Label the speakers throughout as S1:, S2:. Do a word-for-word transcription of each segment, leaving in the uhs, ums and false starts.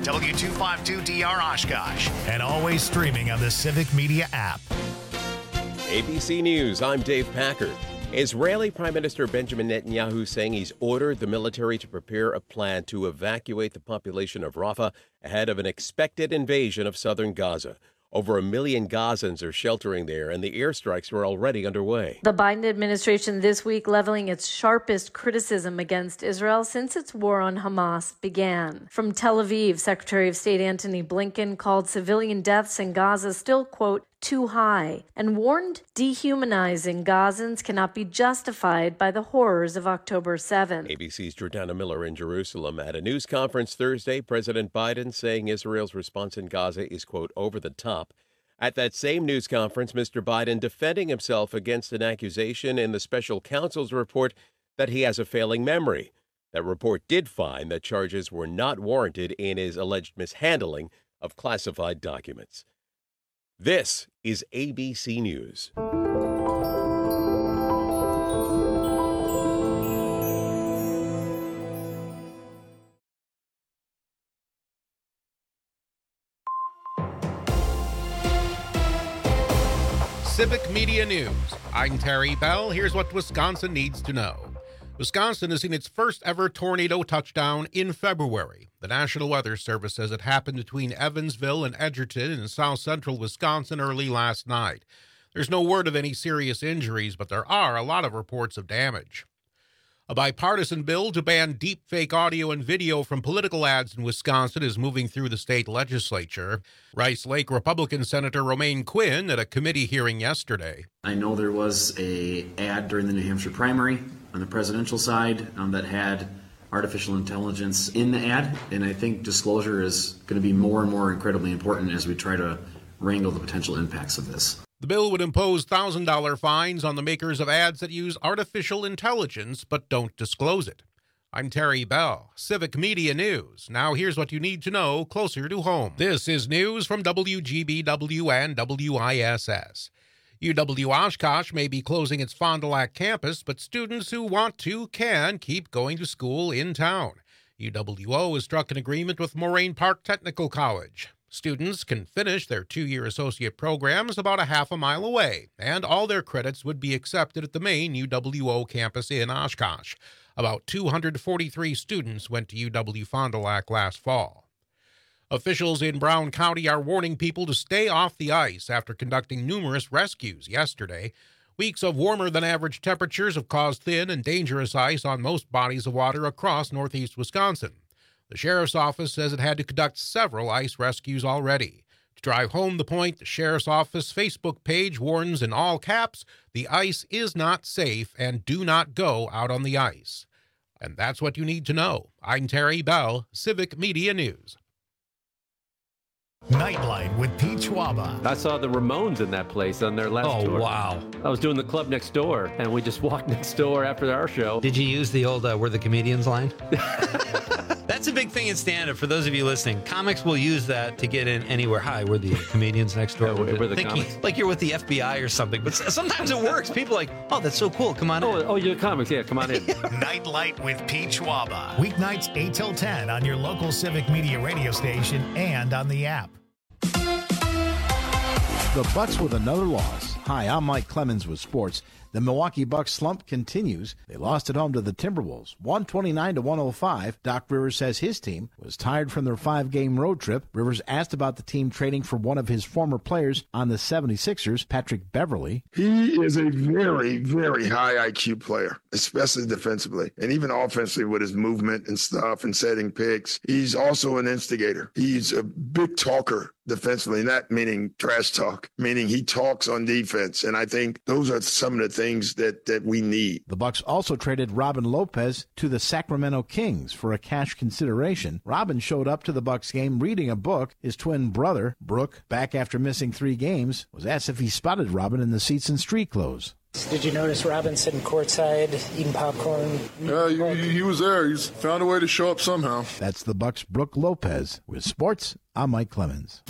S1: W two fifty-two D R Oshkosh, and always streaming on the Civic Media app.
S2: A B C News, I'm Dave Packard. Israeli Prime Minister Benjamin Netanyahu saying he's ordered the military to prepare a plan to evacuate the population of Rafah ahead of an expected invasion of southern Gaza. Over a million Gazans are sheltering there, and the airstrikes were already underway.
S3: The Biden administration this week leveling its sharpest criticism against Israel since its war on Hamas began. From Tel Aviv, Secretary of State Antony Blinken called civilian deaths in Gaza still, quote, too high, and warned dehumanizing Gazans cannot be justified by the horrors of October seventh.
S2: A B C's Jordana Miller in Jerusalem. At a news conference Thursday, President Biden saying Israel's response in Gaza is, quote, over the top. At that same news conference, Mister Biden defending himself against an accusation in the special counsel's report that he has a failing memory. That report did find that charges were not warranted in his alleged mishandling of classified documents. This is A B C News.
S4: Civic Media News. I'm Terry Bell. Here's what Wisconsin needs to know. Wisconsin has seen its first ever tornado touchdown in February. The National Weather Service says it happened between Evansville and Edgerton in south central Wisconsin early last night. There's no word of any serious injuries, but there are a lot of reports of damage. A bipartisan bill to ban deepfake audio and video from political ads in Wisconsin is moving through the state legislature. Rice Lake Republican Senator Romaine Quinn at a committee hearing yesterday.
S5: I know there was a ad during the New Hampshire primary on the presidential side um, that had artificial intelligence in the ad, and I think disclosure is going to be more and more incredibly important as we try to wrangle the potential impacts of this.
S4: The bill would impose one thousand dollars fines on the makers of ads that use artificial intelligence but don't disclose it. I'm Terry Bell, Civic Media News. Now here's what you need to know closer to home. This is news from W G B W and W I S S. U W Oshkosh may be closing its Fond du Lac campus, but students who want to can keep going to school in town. U W O has struck an agreement with Moraine Park Technical College. Students can finish their two-year associate programs about a half a mile away, and all their credits would be accepted at the main U W O campus in Oshkosh. About two hundred forty-three students went to U W Fond du Lac last fall. Officials in Brown County are warning people to stay off the ice after conducting numerous rescues yesterday. Weeks of warmer-than-average temperatures have caused thin and dangerous ice on most bodies of water across northeast Wisconsin. The sheriff's office says it had to conduct several ice rescues already. To drive home the point, the sheriff's office Facebook page warns in all caps, the ice is not safe and do not go out on the ice. And that's what you need to know. I'm Terry Bell, Civic Media News.
S1: Nightlight with Pete Schwaba.
S6: I saw the Ramones in that place on their last
S7: oh,
S6: tour.
S7: Oh, wow.
S6: I was doing the club next door, and we just walked next door after our show.
S7: Did you use the old uh, We're the Comedians line? That's a big thing in stand-up. For those of you listening, comics will use that to get in anywhere. Hi, we're the comedians next door.
S6: Yeah, we're, we're the
S7: thinking,
S6: comics.
S7: like you're with the F B I or something. But sometimes it works. People are like, oh, that's so cool. Come on
S6: oh,
S7: in.
S6: Oh, you're comics. Yeah, come on in.
S1: Nightlight with Pete Schwaba. Weeknights eight till ten on your local Civic Media radio station and on the app.
S8: The Bucks with another loss. Hi, I'm Mike Clemens with sports. The Milwaukee Bucks slump continues. They lost at home to the Timberwolves, one twenty-nine to one oh five. Doc Rivers says his team was tired from their five-game road trip. Rivers asked about the team trading for one of his former players on the seventy-sixers, Patrick Beverley.
S9: He is a very, very high I Q player, especially defensively, and even offensively with his movement and stuff and setting picks. He's also an instigator. He's a big talker defensively, not meaning trash talk, meaning he talks on defense. And I think those are some of the things that, that we need.
S8: The Bucks also traded Robin Lopez to the Sacramento Kings for a cash consideration. Robin showed up to the Bucks game reading a book. His twin brother, Brooke, back after missing three games, was asked if he spotted Robin in the seats in street clothes.
S10: Did you notice Robin sitting courtside, eating popcorn?
S9: Yeah, he, he was there. He's found a way to show up somehow.
S8: That's the Bucks' Brooke Lopez. With sports, I'm Mike Clemens.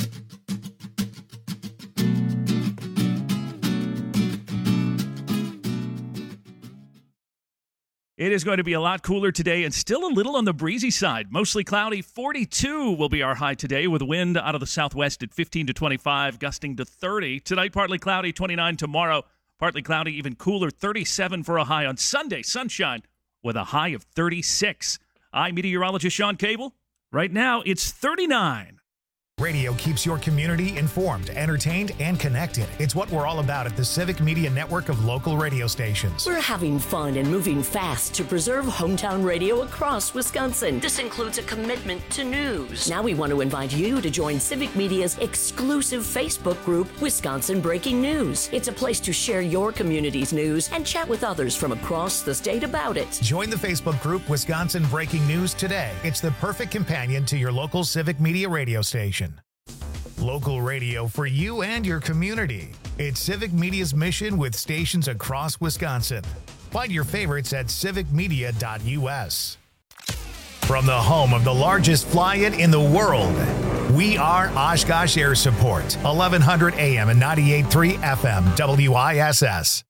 S11: It is going to be a lot cooler today and still a little on the breezy side. Mostly cloudy. forty-two will be our high today with wind out of the southwest at fifteen to twenty-five, gusting to thirty. Tonight, partly cloudy, twenty-nine tomorrow. Partly cloudy, even cooler, thirty-seven for a high on Sunday. Sunshine with a high of thirty-six. I'm meteorologist Sean Cable. Right now, it's thirty-nine.
S1: Radio keeps your community informed, entertained, and connected. It's what we're all about at the Civic Media Network of local radio stations.
S12: We're having fun and moving fast to preserve hometown radio across Wisconsin. This includes a commitment to news. Now we want to invite you to join Civic Media's exclusive Facebook group, Wisconsin Breaking News. It's a place to share your community's news and chat with others from across the state about it.
S1: Join the Facebook group, Wisconsin Breaking News, today. It's the perfect companion to your local Civic Media radio station. Local radio for you and your community. It's Civic Media's mission with stations across Wisconsin. Find your favorites at civic media dot u s. From the home of the largest fly-in in the world, we are Oshkosh Air Support, eleven hundred A M and ninety-eight point three F M, W I S S.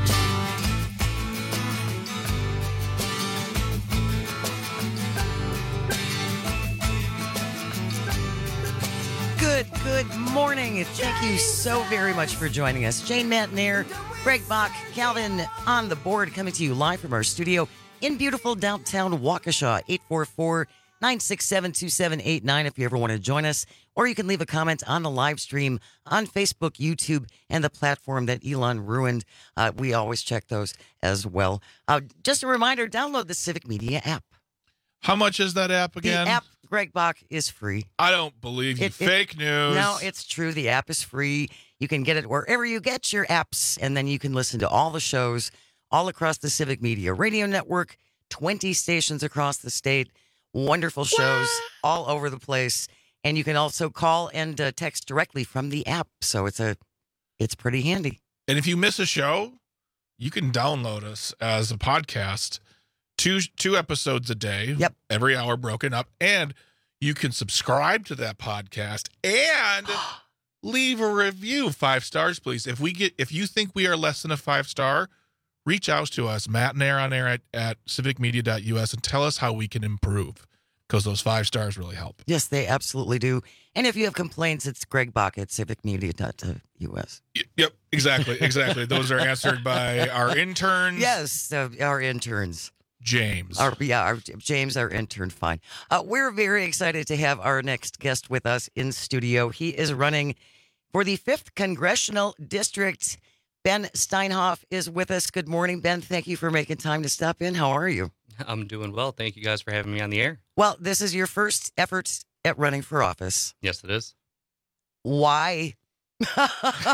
S13: Good, good morning. Thank you so very much for joining us. Jane Matenaer, Greg Bach, Calvin on the board, coming to you live from our studio in beautiful downtown Waukesha. eight four four, nine six seven, two seven eight nine if you ever want to join us. Or you can leave a comment on the live stream on Facebook, YouTube, and the platform that Elon ruined. Uh, we always check those as well. Uh, just a reminder, download the Civic Media app.
S14: How much is that app again?
S13: The app, Greg Bach, is free.
S14: I don't believe you.
S13: It,
S14: Fake
S13: it,
S14: news.
S13: No, it's true. The app is free. You can get it wherever you get your apps, and then you can listen to all the shows all across the Civic Media Radio Network, twenty stations across the state, wonderful shows what? all over the place. And you can also call and uh, text directly from the app, so it's a, it's pretty handy.
S14: And if you miss a show, you can download us as a podcast. Two two episodes a day.
S13: Yep.
S14: Every hour broken up. And you can subscribe to that podcast and leave a review. Five stars, please. If we get if you think we are less than a five star, reach out to us, Matenaer on air at, at civic media dot u s, and tell us how we can improve. Because those five stars really help.
S13: Yes, they absolutely do. And if you have complaints, it's Greg Bach at civic media dot u s.
S14: Yep, exactly, exactly. Those are answered by our interns.
S13: Yes, uh, our interns.
S14: James.
S13: Our, yeah, our, James, our intern, fine. Uh, we're very excited to have our next guest with us in studio. He is running for the fifth Congressional District. Ben Steinhoff is with us. Good morning, Ben. Thank you for making time to stop in. How are you?
S15: I'm doing well. Thank you guys for having me on the air.
S13: Well, this is your first effort at running for office.
S15: Yes, it is.
S13: Why?
S14: Oh,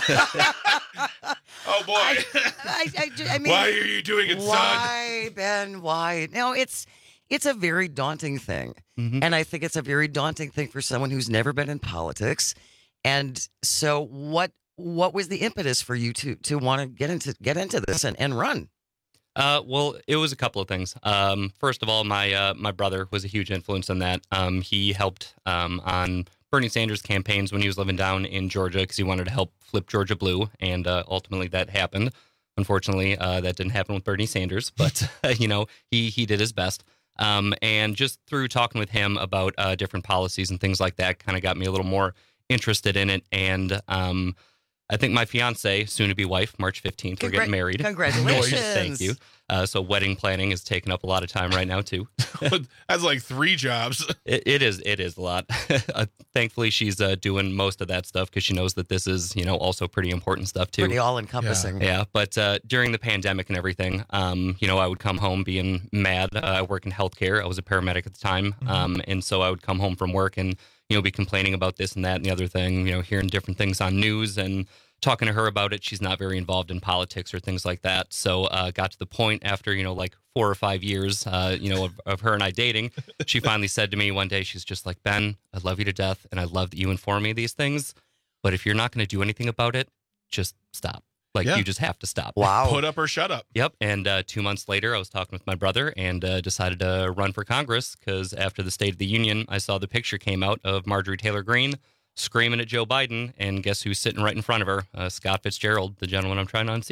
S14: boy.
S13: I, I, I, I mean,
S14: why are you doing it,
S13: why,
S14: son?
S13: Why, Ben? Why? No, it's it's a very daunting thing. Mm-hmm. And I think it's a very daunting thing for someone who's never been in politics. And so what what was the impetus for you to to want to get into get into this and, and run?
S15: Uh, well, it was a couple of things. Um, first of all, my uh, my brother was a huge influence on that. Um, he helped um, on Bernie Sanders campaigns when he was living down in Georgia because he wanted to help flip Georgia blue, and uh, ultimately that happened. Unfortunately, uh, that didn't happen with Bernie Sanders, but uh, you know he he did his best. Um, and just through talking with him about uh, different policies and things like that, kind of got me a little more interested in it. And um, I think my fiance, soon-to-be wife, March fifteenth, Congra- we're getting married.
S13: Congratulations.
S15: Thank you. Uh, so wedding planning is taking up a lot of time right now, too.
S14: That's like three jobs.
S15: It, it is. It is a lot. uh, thankfully, she's uh, doing most of that stuff because she knows that this is, you know, also pretty important stuff, too.
S13: Pretty all-encompassing.
S15: Yeah. yeah. But uh, during the pandemic and everything, um, you know, I would come home being mad. Uh, I work in healthcare. I was a paramedic at the time. Mm-hmm. Um, and so I would come home from work and, you know, be complaining about this and that and the other thing, you know, hearing different things on news and talking to her about it. She's not very involved in politics or things like that. So uh, got to the point after, you know, like four or five years, uh, you know, of, of her and I dating, she finally said to me one day, she's just like, Ben, I love you to death. And I love that you inform me of these things. But if you're not going to do anything about it, just stop. Like, yeah. You just have to stop.
S13: Wow.
S14: Put up or shut up.
S15: Yep. And uh, two months later, I was talking with my brother and uh, decided to run for Congress because after the State of the Union, I saw the picture came out of Marjorie Taylor Greene screaming at Joe Biden, and guess who's sitting right in front of her? Uh, Scott Fitzgerald, the gentleman I'm trying to unseat.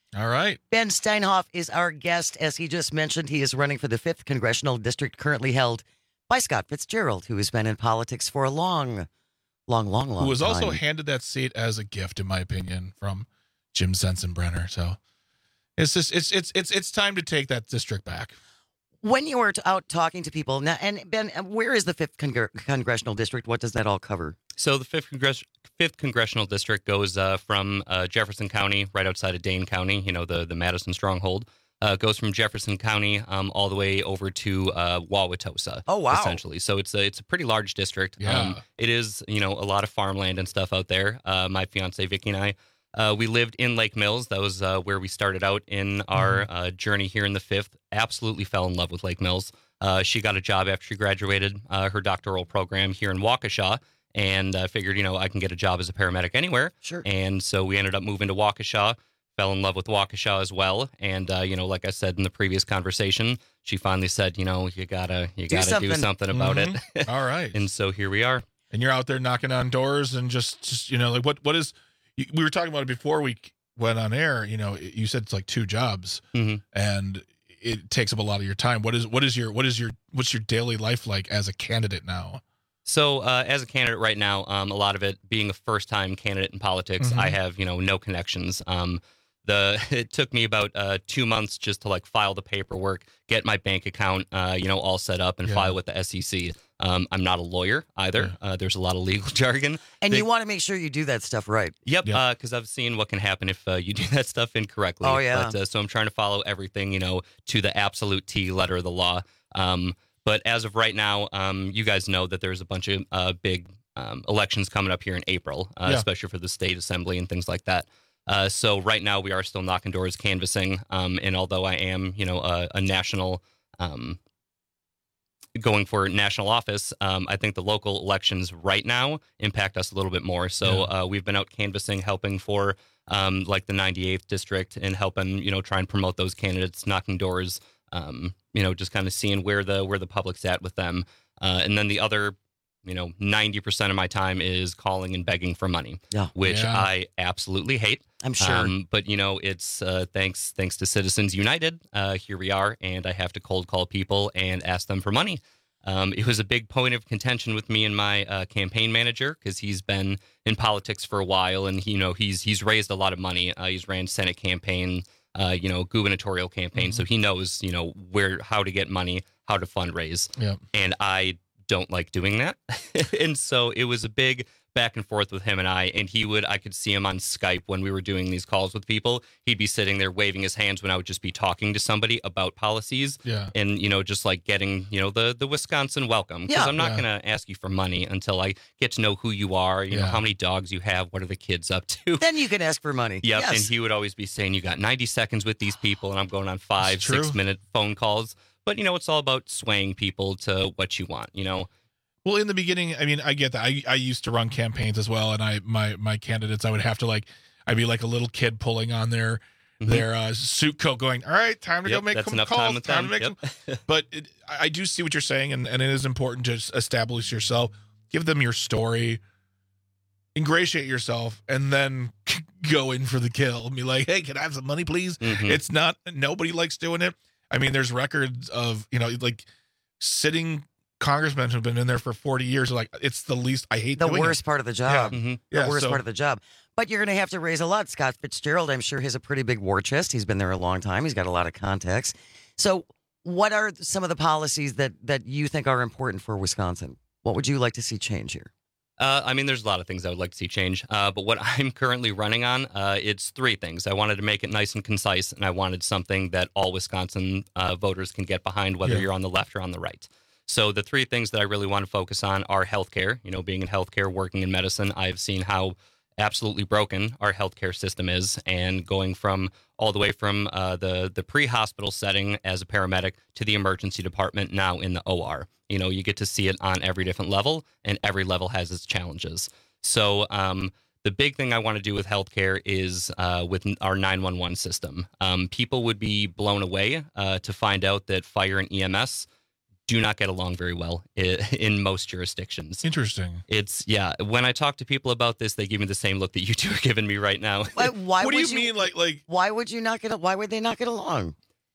S14: All right.
S13: Ben Steinhoff is our guest. As he just mentioned, he is running for the fifth Congressional District, currently held by Scott Fitzgerald, who has been in politics for a long, long, long, long
S14: Who was
S13: time.
S14: also handed that seat as a gift, in my opinion, from Jim Sensenbrenner. So it's just it's it's it's it's time to take that district back.
S13: When you were out talking to people, now, and Ben, where is the fifth Congre- Congressional District? What does that all cover?
S15: So the fifth, Congress- fifth Congressional District goes uh, from uh, Jefferson County, right outside of Dane County, you know, the, the Madison stronghold. Uh, goes from Jefferson County um, all the way over to uh, Wauwatosa.
S13: Oh, wow.
S15: Essentially. So it's a, it's a pretty large district.
S14: Yeah.
S15: Um, it is, you know, a lot of farmland and stuff out there. Uh, my fiance, Vicky, and I, uh, we lived in Lake Mills. That was uh, where we started out in our
S14: Mm-hmm.
S15: uh, journey here in the fifth. Absolutely fell in love with Lake Mills. Uh, she got a job after she graduated uh, her doctoral program here in Waukesha. And I uh, figured, you know, I can get a job as a paramedic anywhere.
S13: Sure.
S15: And so we ended up moving to Waukesha. Fell in love with Waukesha as well, and uh, you know, like I said in the previous conversation, she finally said, you know, you gotta, you
S13: Do
S15: gotta
S13: something.
S15: do something about
S14: Mhm.
S15: it.
S14: All right.
S15: And so here we are.
S14: And you're out there knocking on doors and just, just you know, like what what is? We were talking about it before we went on air. You know, you said it's like two jobs,
S15: Mhm.
S14: and it takes up a lot of your time. What is what is your what is your what's your daily life like as a candidate now?
S15: So uh, as a candidate right now, um, a lot of it being a first-time candidate in politics,
S14: Mhm.
S15: I have, you know, no connections. Um, the it took me about uh, two months just to like file the paperwork, get my bank account, uh, you know, all set up, and
S14: Yeah.
S15: file with the S E C. Um, I'm not a lawyer either. Uh, there's a lot of legal jargon.
S13: And
S15: They-
S13: you want to make sure you do that stuff right.
S15: Yep,
S14: Yep.
S15: because I've seen what can happen if uh, you do that stuff incorrectly.
S13: Oh, yeah.
S15: But, uh, so I'm trying to follow everything, you know, to the absolute T letter of the law. Um, but as of right now, um, you guys know that there's a bunch of uh, big um, elections coming up here in April, uh,
S14: Yeah.
S15: especially for the state assembly and things like that. Uh, so right now we are still knocking doors, canvassing. Um, and although I am, you know, a, a national um, going for national office, um, I think the local elections right now impact us a little bit more. So uh, we've been out canvassing, helping for um, like the ninety-eighth district and helping, you know, try and promote those candidates, knocking doors, um, you know, just kind of seeing where the where the public's at with them. Uh, and then the other, you know, ninety percent of my time is calling and begging for money,
S13: Yeah.
S15: which
S14: Yeah.
S15: I absolutely hate.
S13: I'm sure.
S15: Um, but, you know, it's uh, thanks thanks to Citizens United. Uh, here we are. And I have to cold call people and ask them for money. Um, it was a big point of contention with me and my uh, campaign manager because he's been in politics for a while. And, he, you know, he's he's raised a lot of money. Uh, he's ran Senate campaign, uh, you know, gubernatorial campaign. So he knows, you know, where how to get money, how to fundraise.
S14: Yeah.
S15: And I don't like doing that. And so it was a big back and forth with him and I, and he would, I could see him on Skype when we were doing these calls with people. He'd be sitting there waving his hands when I would just be talking to somebody about policies
S14: Yeah.
S15: and, you know, just like getting, you know, the, the Wisconsin welcome. Because
S13: Yeah.
S15: I'm not
S14: Yeah.
S15: going to ask you for money until I get to know who you are, you know,
S14: Yeah.
S15: how many dogs you have, what are the kids up to.
S13: Then you can ask for money.
S15: Yep,
S13: Yes.
S15: and he would always be saying, you got ninety seconds with these people, and I'm going on five,
S14: It's true.
S15: six minute phone calls. But, you know, it's all about swaying people to what you want, you know?
S14: Well, in the beginning, I mean, I get that. I, I used to run campaigns as well, and I my my candidates, I would have to like, I'd be like a little kid pulling on their
S15: Mhm.
S14: their uh, suit coat, going, "All right, time to
S15: Yep,
S14: go make
S15: that's
S14: some
S15: enough
S14: calls.
S15: time with
S14: time
S15: them.
S14: to make
S15: Yep.
S14: some." But it, I I do see what you're saying, and, and it is important to s- establish yourself, give them your story, ingratiate yourself, and then go in for the kill. And be like, "Hey, can I have some money, please?"
S15: Mhm.
S14: It's not, nobody likes doing it. I mean, there's records of, you know, like sitting congressmen who've been in there for forty years are like, it's the least, I hate
S13: the
S14: doing
S13: worst
S14: it.
S13: part of the job.
S15: Mhm.
S13: The
S14: Yeah,
S13: worst
S14: so-
S13: part of the job. But you're going to have to raise a lot. Scott Fitzgerald, I'm sure, has a pretty big war chest. He's been there a long time. He's got a lot of contacts. So, what are some of the policies that that you think are important for Wisconsin? What would you like to see change here?
S15: Uh, I mean, there's a lot of things I would like to see change. Uh, but what I'm currently running on, uh, it's three things. I wanted to make it nice and concise, and I wanted something that all Wisconsin uh, voters can get behind, whether
S14: Yeah.
S15: you're on the left or on the right. So the three things that I really want to focus on are healthcare. You know, being in healthcare, working in medicine, I've seen how absolutely broken our healthcare system is, and going from all the way from uh, the the pre-hospital setting as a paramedic to the emergency department now in the O R. You know, you get to see it on every different level, and every level has its challenges. So um, the big thing I want to do with healthcare is uh, with our nine one one system. Um, people would be blown away uh, to find out that fire and E M S do not get along very well in, in most jurisdictions.
S14: Interesting.
S15: It's, yeah, when I talk to people about this, they give me the same look that you two are giving me right now.
S13: Why, why
S14: what do
S13: would
S14: you mean, like, like?
S13: Why would you not get? Why would they not get along?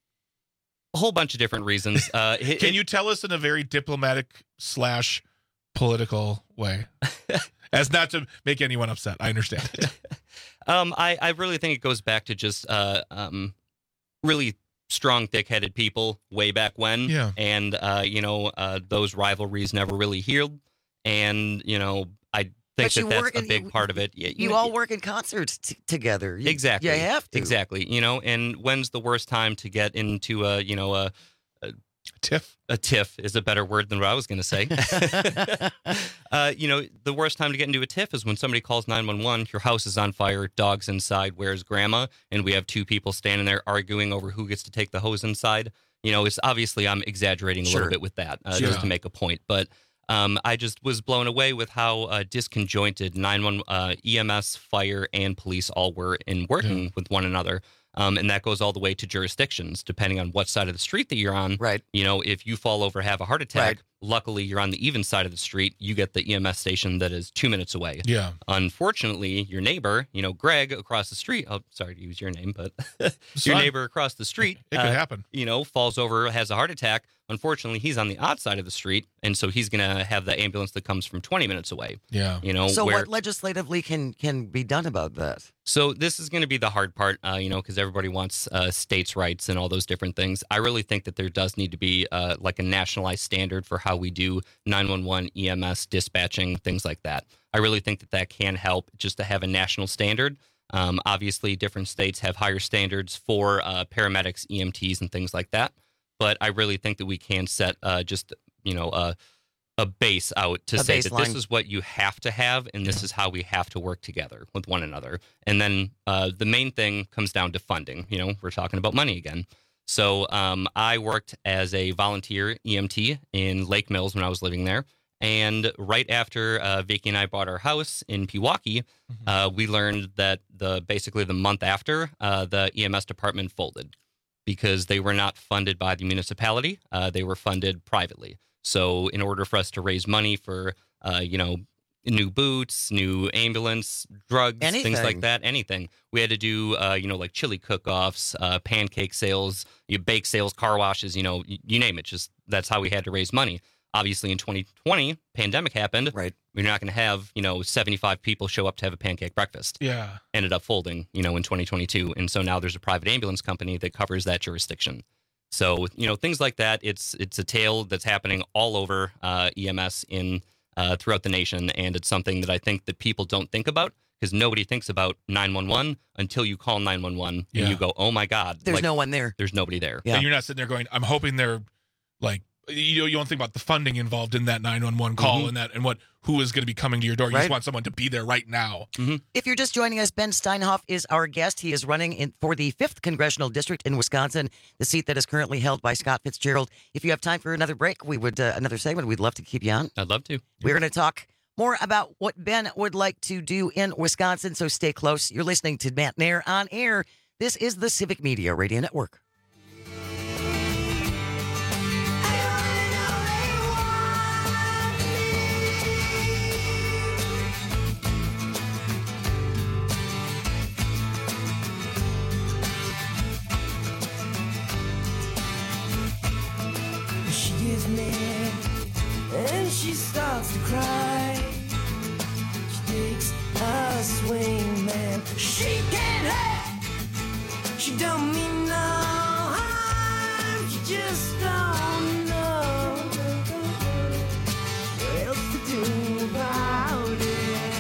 S15: A whole bunch of different reasons. Uh, it,
S14: Can
S15: it,
S14: you tell us in a very diplomatic slash political way? As not to make anyone upset. I understand.
S15: um, I, I really think it goes back to just uh, um, really strong, thick-headed people way back when.
S14: Yeah.
S15: And, uh, you know, uh, those rivalries never really healed. And, you know, I think that that's a
S13: in,
S15: big
S13: you,
S15: part of it. You,
S13: you
S15: you
S13: all work in concert t- together. You,
S15: exactly.
S13: You have to.
S15: Exactly. You know, and when's the worst time to get into a, you know, a, a
S14: tiff?
S15: A tiff is a better word than what I was going to say. uh, you know, the worst time to get into a tiff is when somebody calls nine one one, your house is on fire, dog's inside, where's grandma? And we have two people standing there arguing over who gets to take the hose inside. You know, it's obviously I'm exaggerating a
S13: Sure.
S15: little bit with that uh,
S14: Sure.
S15: just to make a point. But um, I just was blown away with how uh, disconjointed nine one one, uh, E M S, fire, and police all were in working
S14: Yeah.
S15: with one another. Um, and that goes all the way to jurisdictions, depending on what side of the street that you're on.
S13: Right.
S15: You know, if you fall over, have a heart attack,
S13: Right.
S15: luckily you're on the even side of the street. You get the E M S station that is two minutes away.
S14: Yeah.
S15: Unfortunately, your neighbor, you know, Greg across the street, oh, sorry to use your name, but your
S14: Son.
S15: neighbor across the street,
S14: It could
S15: uh,
S14: happen.
S15: you know, falls over, has a heart attack. Unfortunately, he's on the odd side of the street. And so he's going to have the ambulance that comes from twenty minutes away.
S14: Yeah.
S15: You know,
S13: So
S15: where,
S13: what legislatively can can be done about that?
S15: so this is going to be the hard part, uh, you know, because everybody wants uh, states' rights and all those different things. I really think that there does need to be uh, like a nationalized standard for how we do nine one one, E M S, dispatching, things like that. I really think that that can help just to have a national standard. Um, obviously, different states have higher standards for uh, paramedics, E M Ts, and things like that. But I really think that we can set uh, just, you know, uh, a base out to
S13: A
S15: say
S13: baseline.
S15: that this is what you have to have and this is how we have to work together with one another. And then uh, the main thing comes down to funding. You know, we're talking about money again. So um, I worked as a volunteer E M T in Lake Mills when I was living there. And right after uh, Vicky and I bought our house in Pewaukee,
S14: Mm-hmm.
S15: uh, we learned that the basically the month after, uh, the E M S department folded because they were not funded by the municipality. Uh, they were funded privately. So in order for us to raise money for, uh, you know, new boots, new ambulance, drugs,
S13: Anything.
S15: things like that, anything, we had to do, uh, you know, like chili cook-offs, uh, pancake sales, you bake sales, car washes, you know, you, you name it. Just that's how we had to raise money. Obviously, in twenty twenty, pandemic happened.
S13: Right.
S15: We're not going to have, you know, seventy-five people show up to have a pancake breakfast.
S14: Yeah.
S15: Ended up folding, you know, in twenty twenty-two. And so now there's a private ambulance company that covers that jurisdiction. So, you know, things like that, it's it's a tale that's happening all over uh, E M S in uh, throughout the nation. And it's something that I think that people don't think about because nobody thinks about nine one one until you call nine one one
S14: Yeah.
S15: and you go, oh, my God.
S13: There's
S15: like,
S13: no one there.
S15: There's nobody there.
S13: Yeah.
S14: And you're not sitting there going, I'm hoping they're like, you you don't think about the funding involved in that nine one one call
S15: Mhm.
S14: and that and what who is going to be coming to your door. You
S13: Right.
S14: just want someone to be there right now.
S13: If you're just joining us, Ben Steinhoff is our guest. He is running in for the fifth Congressional District in Wisconsin, the seat that is currently held by Scott Fitzgerald. If you have time for another break, we would uh, another segment, we'd love to keep you on.
S15: I'd love to.
S13: We're going to talk more about what Ben would like to do in Wisconsin, so stay close. You're listening to Matt Nair on air. This is the Civic Media Radio Network.
S16: She gets mad and she starts to cry. She takes a swing, man. She can't help. She don't mean no harm. She just don't know what else to do about it.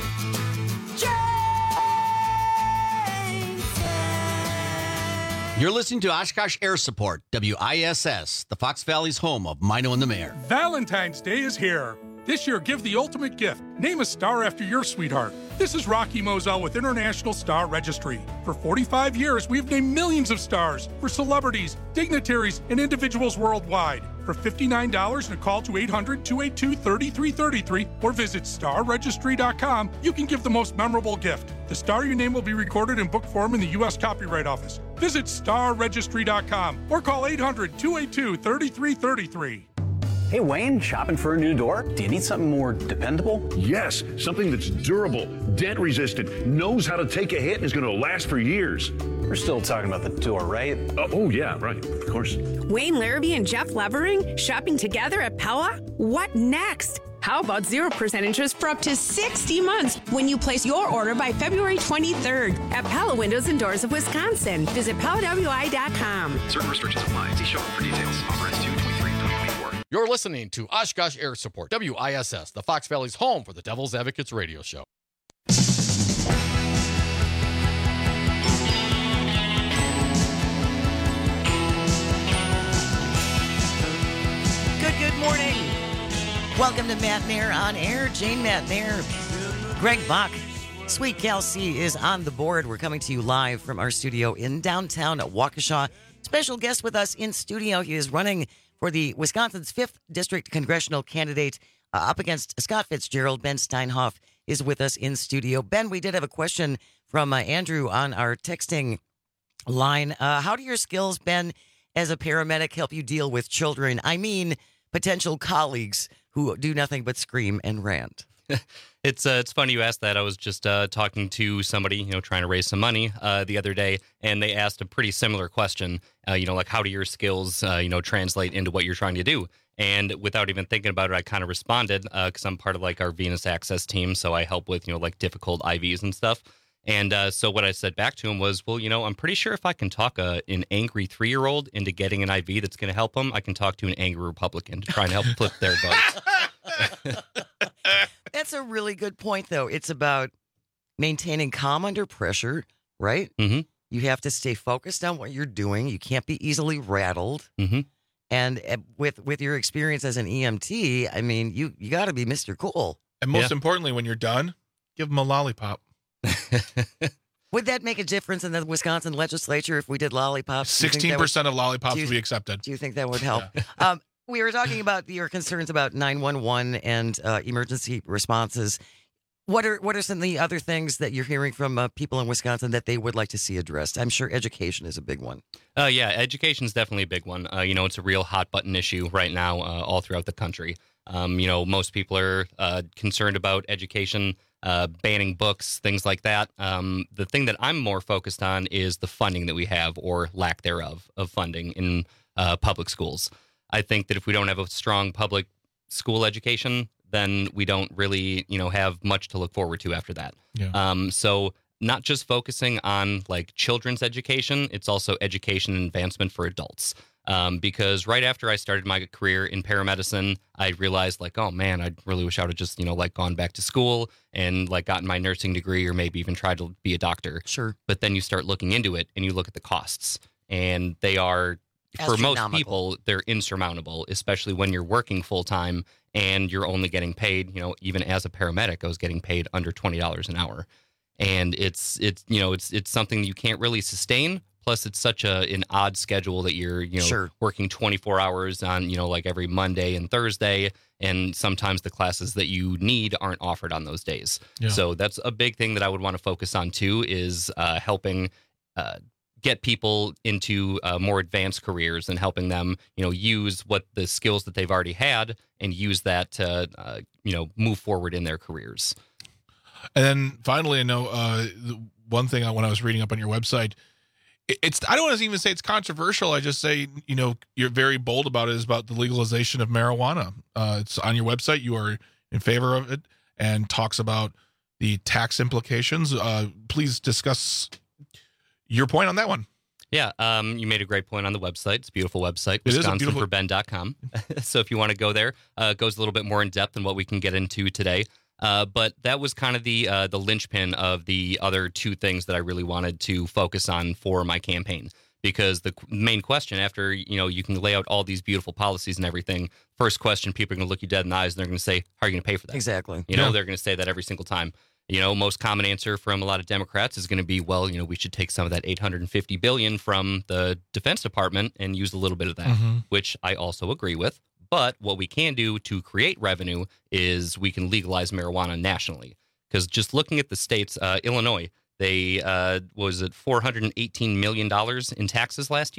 S16: Jane said,
S17: You're listening to Oshkosh Air Support, W I S S, the Fox Valley's home of Mino and the Mayor.
S18: Valentine's Day is here. This year, give the ultimate gift. Name a star after your sweetheart. This is Rocky Moselle with International Star Registry. For forty-five years, we've named millions of stars for celebrities, dignitaries, and individuals worldwide. For fifty-nine dollars and a call to eight hundred, two eight two, three three three three or visit star registry dot com, you can give the most memorable gift. The star you name will be recorded in book form in the U S Copyright Office. Visit star registry dot com or call eight hundred, two eight two, three three three three.
S19: Hey, Wayne, shopping for a new door? Do you need something more dependable?
S20: Yes, something that's durable, dent-resistant, knows how to take a hit, and is going to last for years.
S19: We're still talking about the door, right?
S20: Uh, oh, yeah, right, of course.
S21: Wayne Larrabee and Jeff Levering shopping together at Pella? What next? How about zero percent interest for up to sixty months when you place your order by February twenty-third at Pella Windows and Doors of Wisconsin. Visit Pella W I dot com.
S22: Certain restrictions apply. See showroom for details. Offer ends two twenty-three twenty twenty-four.
S23: You're listening to Oshkosh Air Support, W I S S, the Fox Valley's home for the Devil's Advocates radio show.
S13: Good, good morning. Welcome to Matt Nair on Air. Jane Matt Nair, Greg Bach, Sweet Gal C is on the board. We're coming to you live from our studio in downtown Waukesha. Special guest with us in studio. He is running for the Wisconsin's fifth District Congressional candidate uh, up against Scott Fitzgerald. Ben Steinhoff is with us in studio. Ben, we did have a question from uh, Andrew on our texting line. Uh, how do your skills, Ben, as a paramedic help you deal with children? I mean, potential colleagues who do nothing but scream and rant.
S15: It's uh, it's funny you asked that. I was just uh, talking to somebody, you know, trying to raise some money uh, the other day, and they asked a pretty similar question. Uh, you know, like how do your skills, uh, you know, translate into what you're trying to do? And without even thinking about it, I kind of responded because uh, I'm part of like our Venus Access team, so I help with you know like difficult I Vs and stuff. And uh, so what I said back to him was, well, you know, I'm pretty sure if I can talk a, an angry three-year-old into getting an I V that's going to help them, I can talk to an angry Republican to try and help flip their votes.
S13: That's a really good point, though. It's about maintaining calm under pressure, right?
S15: Mm-hmm.
S13: You have to stay focused on what you're doing. You can't be easily rattled.
S15: Mm-hmm.
S13: And uh, with with your experience as an E M T, I mean, you, you got to be Mister Cool.
S14: And most
S15: Yeah.
S14: importantly, when you're done, give them a lollipop.
S13: Would that make a difference in the Wisconsin legislature if we did lollipops? Do you think that
S14: Sixteen
S13: would-
S14: percent of lollipops
S13: do you-
S14: will be accepted.
S13: Do you think that would help? um, we were talking about your concerns about nine one one and uh, emergency responses. What are what are some of the other things that you're hearing from uh, people in Wisconsin that they would like to see addressed? I'm sure education is a big one.
S15: Uh, yeah, education is definitely a big one. Uh, you know, it's a real hot button issue right now uh, all throughout the country. Um, you know, most people are uh, concerned about education, uh, banning books, things like that. Um, the thing that I'm more focused on is the funding that we have or lack thereof of funding in uh, public schools. I think that if we don't have a strong public school education, then we don't really, you know, have much to look forward to after that.
S14: Yeah.
S15: Um, so not just focusing on like children's education, it's also education and advancement for adults. Um, because right after I started my career in paramedicine, I realized like, oh man, I really wish I would have just, you know, like gone back to school and like gotten my nursing degree or maybe even tried to be a doctor.
S13: Sure.
S15: But then you start looking into it and you look at the costs and they are, for most
S13: Astronomical.
S15: people, they're insurmountable, especially when you're working full time and you're only getting paid, you know, even as a paramedic, I was getting paid under twenty dollars an hour. And it's, it's, you know, it's, it's something you can't really sustain. Plus, it's such a an odd schedule that you're, you know,
S13: Sure.
S15: working twenty-four hours on, you know, like every Monday and Thursday. And sometimes the classes that you need aren't offered on those days.
S14: Yeah.
S15: So that's a big thing that I would want to focus on, too, is uh, helping uh, get people into uh, more advanced careers and helping them, you know, use what the skills that they've already had and use that to, uh, you know, move forward in their careers.
S14: And then finally, I know uh, the one thing I, when I was reading up on your website, it, it's I don't want to even say it's controversial. I just say, you know, you're very bold about it, is about the legalization of marijuana. Uh, it's on your website. You are in favor of it and talks about the tax implications. Uh, please discuss your point on that one.
S15: Yeah, um, you made a great point on the website. It's a beautiful website,
S14: It is a
S15: wisconsin
S14: beautiful-
S15: for ben dot com. So if you want to go there, uh, it goes a little bit more in depth than what we can get into today. Uh, but that was kind of the uh, the linchpin of the other two things that I really wanted to focus on for my campaign. Because the qu- main question after, you know, you can lay out all these beautiful policies and everything, first question, people are going to look you dead in the eyes and they're going to say, how are you going to pay for that?
S13: Exactly.
S15: You know,
S13: Yeah.
S15: they're going to say that every single time. You know, most common answer from a lot of Democrats is going to be, well, you know, we should take some of that eight hundred fifty billion dollars from the Defense Department and use a little bit of that,
S14: Mhm.
S15: which I also agree with. But what we can do to create revenue is we can legalize marijuana nationally. Because just looking at the states, uh, Illinois, they uh, was it four hundred eighteen million dollars in taxes last year,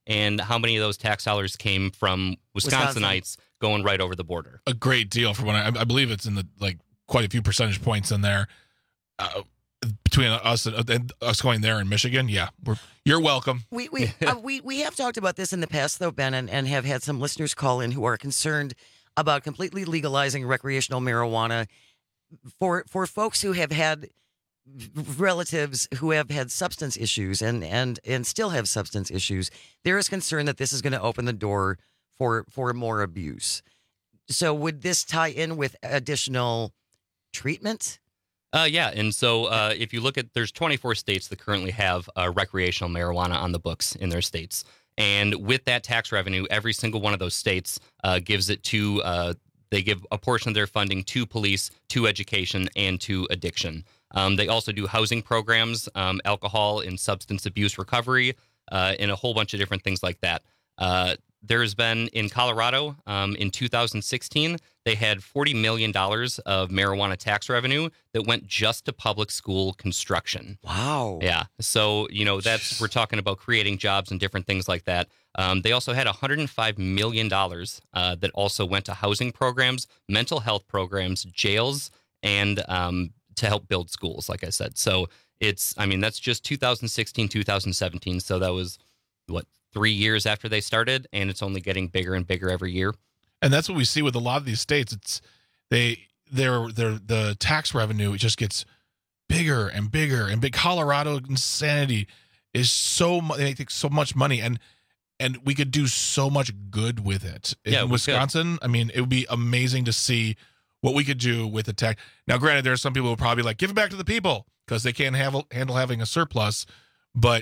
S15: and how many of those tax dollars came from Wisconsinites
S14: Wisconsin.
S15: going right over the border?
S14: A great deal for when I, I believe it's in the like quite a few percentage points in there uh, between us and, and us going there in Michigan. Yeah, we're you're welcome.
S13: We we uh, we we have talked about this in the past, though, Ben, and, and have had some listeners call in who are concerned about completely legalizing recreational marijuana for for folks who have had relatives who have had substance issues and and and still have substance issues. There is concern that this is going to open the door for for more abuse. So would this tie in with additional treatment?
S15: Uh, yeah, and so uh, if you look at, there's twenty-four states that currently have uh, recreational marijuana on the books in their states. And with that tax revenue, every single one of those states uh, gives it to, uh, they give a portion of their funding to police, to education, and to addiction. Um, they also do housing programs, um, alcohol and substance abuse recovery, uh, and a whole bunch of different things like that. Uh, there's been, in Colorado, um, in two thousand sixteen, they had forty million dollars of marijuana tax revenue that went just to public school construction.
S13: Wow.
S15: Yeah. So, you know, that's, we're talking about creating jobs and different things like that. Um, they also had one hundred five million dollars uh, that also went to housing programs, mental health programs, jails, and um, to help build schools, like I said. So it's, I mean, that's just two thousand sixteen, two thousand seventeen. So that was, what, three years after they started, and it's only getting bigger and bigger every year.
S14: And that's what we see with a lot of these states. It's they their their the tax revenue, it just gets bigger and bigger and big. Colorado insanity is so much, they take so much money, and and we could do so much good with it.
S15: Yeah,
S14: in
S15: we
S14: Wisconsin,
S15: could.
S14: I mean, it would be amazing to see what we could do with the tax. Now, granted, there are some people who will probably be like, give it back to the people because they can't have, handle having a surplus, but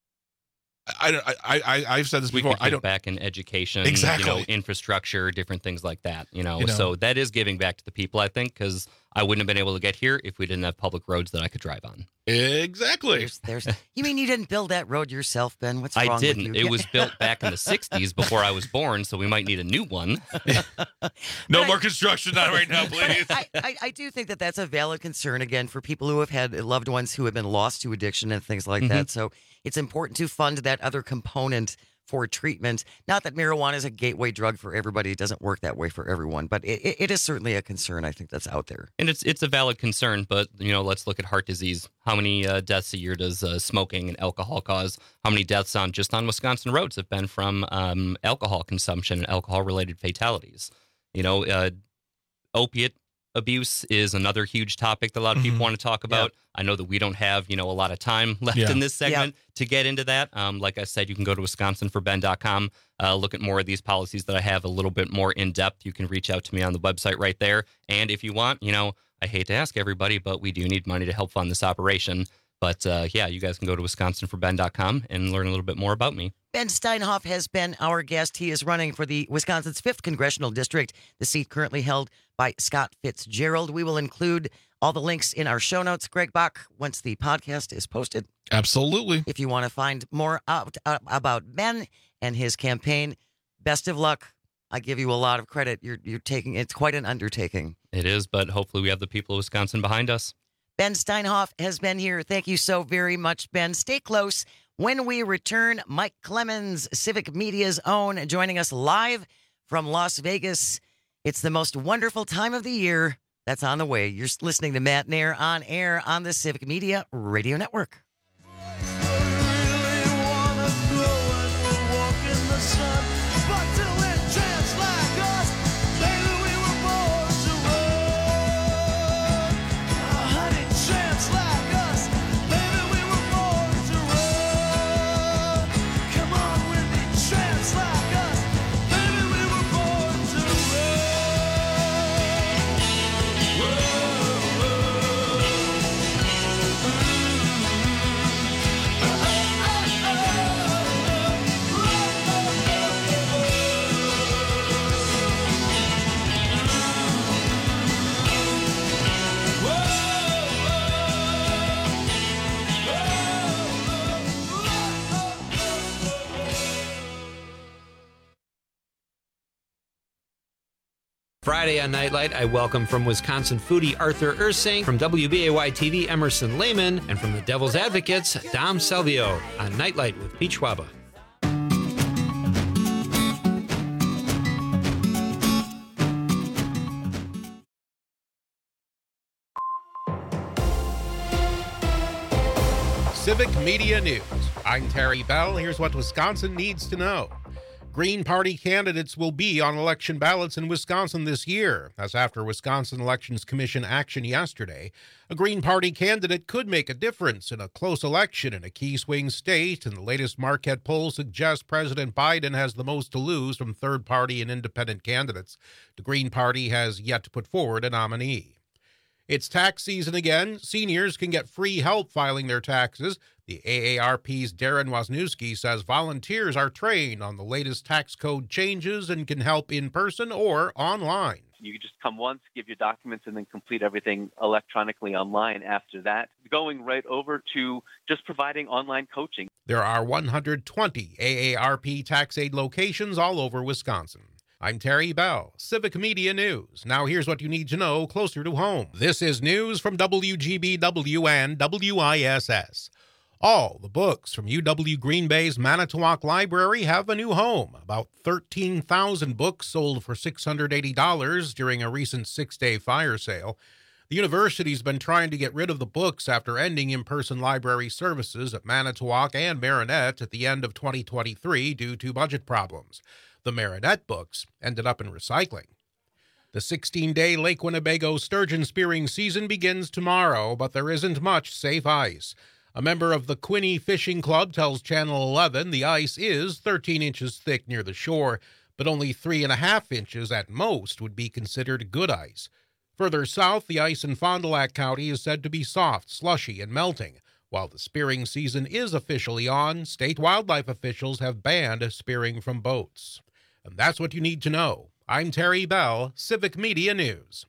S14: I, I, I, I've said this
S15: we
S14: before.
S15: Could
S14: I
S15: give
S14: don't
S15: back in education,
S14: exactly
S15: you know, infrastructure, different things like that. You know,
S14: You know.
S15: so that is giving back to the people, I think, because I wouldn't have been able to get here if we didn't have public roads that I could drive on.
S14: Exactly.
S13: There's, there's, you mean you didn't build that road yourself, Ben? What's
S15: I
S13: wrong
S15: didn't.
S13: with you?
S15: It was built back in the sixties before I was born, so we might need a new one.
S14: No more construction on right now, please.
S13: I, I, I do think that that's a valid concern, again, for people who have had loved ones who have been lost to addiction and things like
S15: Mhm.
S13: that. So it's important to fund that other component for treatment. Not that marijuana is a gateway drug for everybody. It doesn't work that way for everyone, but it, it, it is certainly a concern, I think, that's out there.
S15: And it's it's a valid concern, but, you know, let's look at heart disease. How many uh, deaths a year does uh, smoking and alcohol cause? How many deaths on just on Wisconsin roads have been from um, alcohol consumption and alcohol-related fatalities? You know, uh, opiate abuse is another huge topic that a lot of people
S14: Mhm.
S15: want to talk about. I know that we don't have, you know, a lot of time left
S14: Yeah.
S15: in this segment to get into that. Um, like I said, you can go to wisconsin for ben dot com, uh, look at more of these policies that I have a little bit more in depth. You can reach out to me on the website right there. And if you want, you know, I hate to ask everybody, but we do need money to help fund this operation. But uh, yeah, you guys can go to wisconsin for ben dot com and learn a little bit more about me.
S13: Ben Steinhoff has been our guest. He is running for the Wisconsin's fifth Congressional District, the seat currently held by Scott Fitzgerald. We will include all the links in our show notes, Greg Bach, once the podcast is posted.
S14: Absolutely.
S13: If you want to find more out uh, about Ben and his campaign, best of luck. I give you a lot of credit. You're you're taking it's quite an undertaking.
S15: It is, but hopefully we have the people of Wisconsin behind us.
S13: Ben Steinhoff has been here. Thank you so very much, Ben. Stay close. When we return, Mike Clemens, Civic Media's own, joining us live from Las Vegas. It's the most wonderful time of the year that's on the way. You're listening to Matt Nair on air on the Civic Media Radio Network.
S7: Friday on Nightlight, I welcome from Wisconsin foodie Arthur Ursing, from W B A Y T V Emerson Lehman, and from the Devil's Advocates, Dom Selvio on Nightlight with Pete Schwaba.
S4: Civic Media News. I'm Terry Bell. Here's what Wisconsin needs to know. Green Party candidates will be on election ballots in Wisconsin this year. That's after Wisconsin Elections Commission action yesterday. A Green Party candidate could make a difference in a close election in a key swing state, and the latest Marquette poll suggests President Biden has the most to lose from third-party and independent candidates. The Green Party has yet to put forward a nominee. It's tax season again. Seniors can get free help filing their taxes. The A A R P's Darren Wisniewski says volunteers are trained on the latest tax code changes and can help in person or online.
S2: You just come once, give your documents, and then complete everything electronically online after that, going right over to just providing online coaching.
S4: There are one hundred twenty A A R P tax aid locations all over Wisconsin. I'm Terry Bell, Civic Media News. Now here's what you need to know closer to home. This is news from W G B W and W I S S. All the books from U W Green Bay's Manitowoc Library have a new home. About thirteen thousand books sold for six hundred eighty dollars during a recent six-day fire sale. The university's been trying to get rid of the books after ending in-person library services at Manitowoc and Marinette at the end of twenty twenty-three due to budget problems. The Marinette books ended up in recycling. The sixteen-day Lake Winnebago sturgeon spearing season begins tomorrow, but there isn't much safe ice. A member of the Quinney Fishing Club tells Channel eleven the ice is thirteen inches thick near the shore, but only three and a half inches at most would be considered good ice. Further south, the ice in Fond du Lac County is said to be soft, slushy, and melting. While the spearing season is officially on, state wildlife officials have banned spearing from boats. And that's what you need to know. I'm Terry Bell, Civic Media News.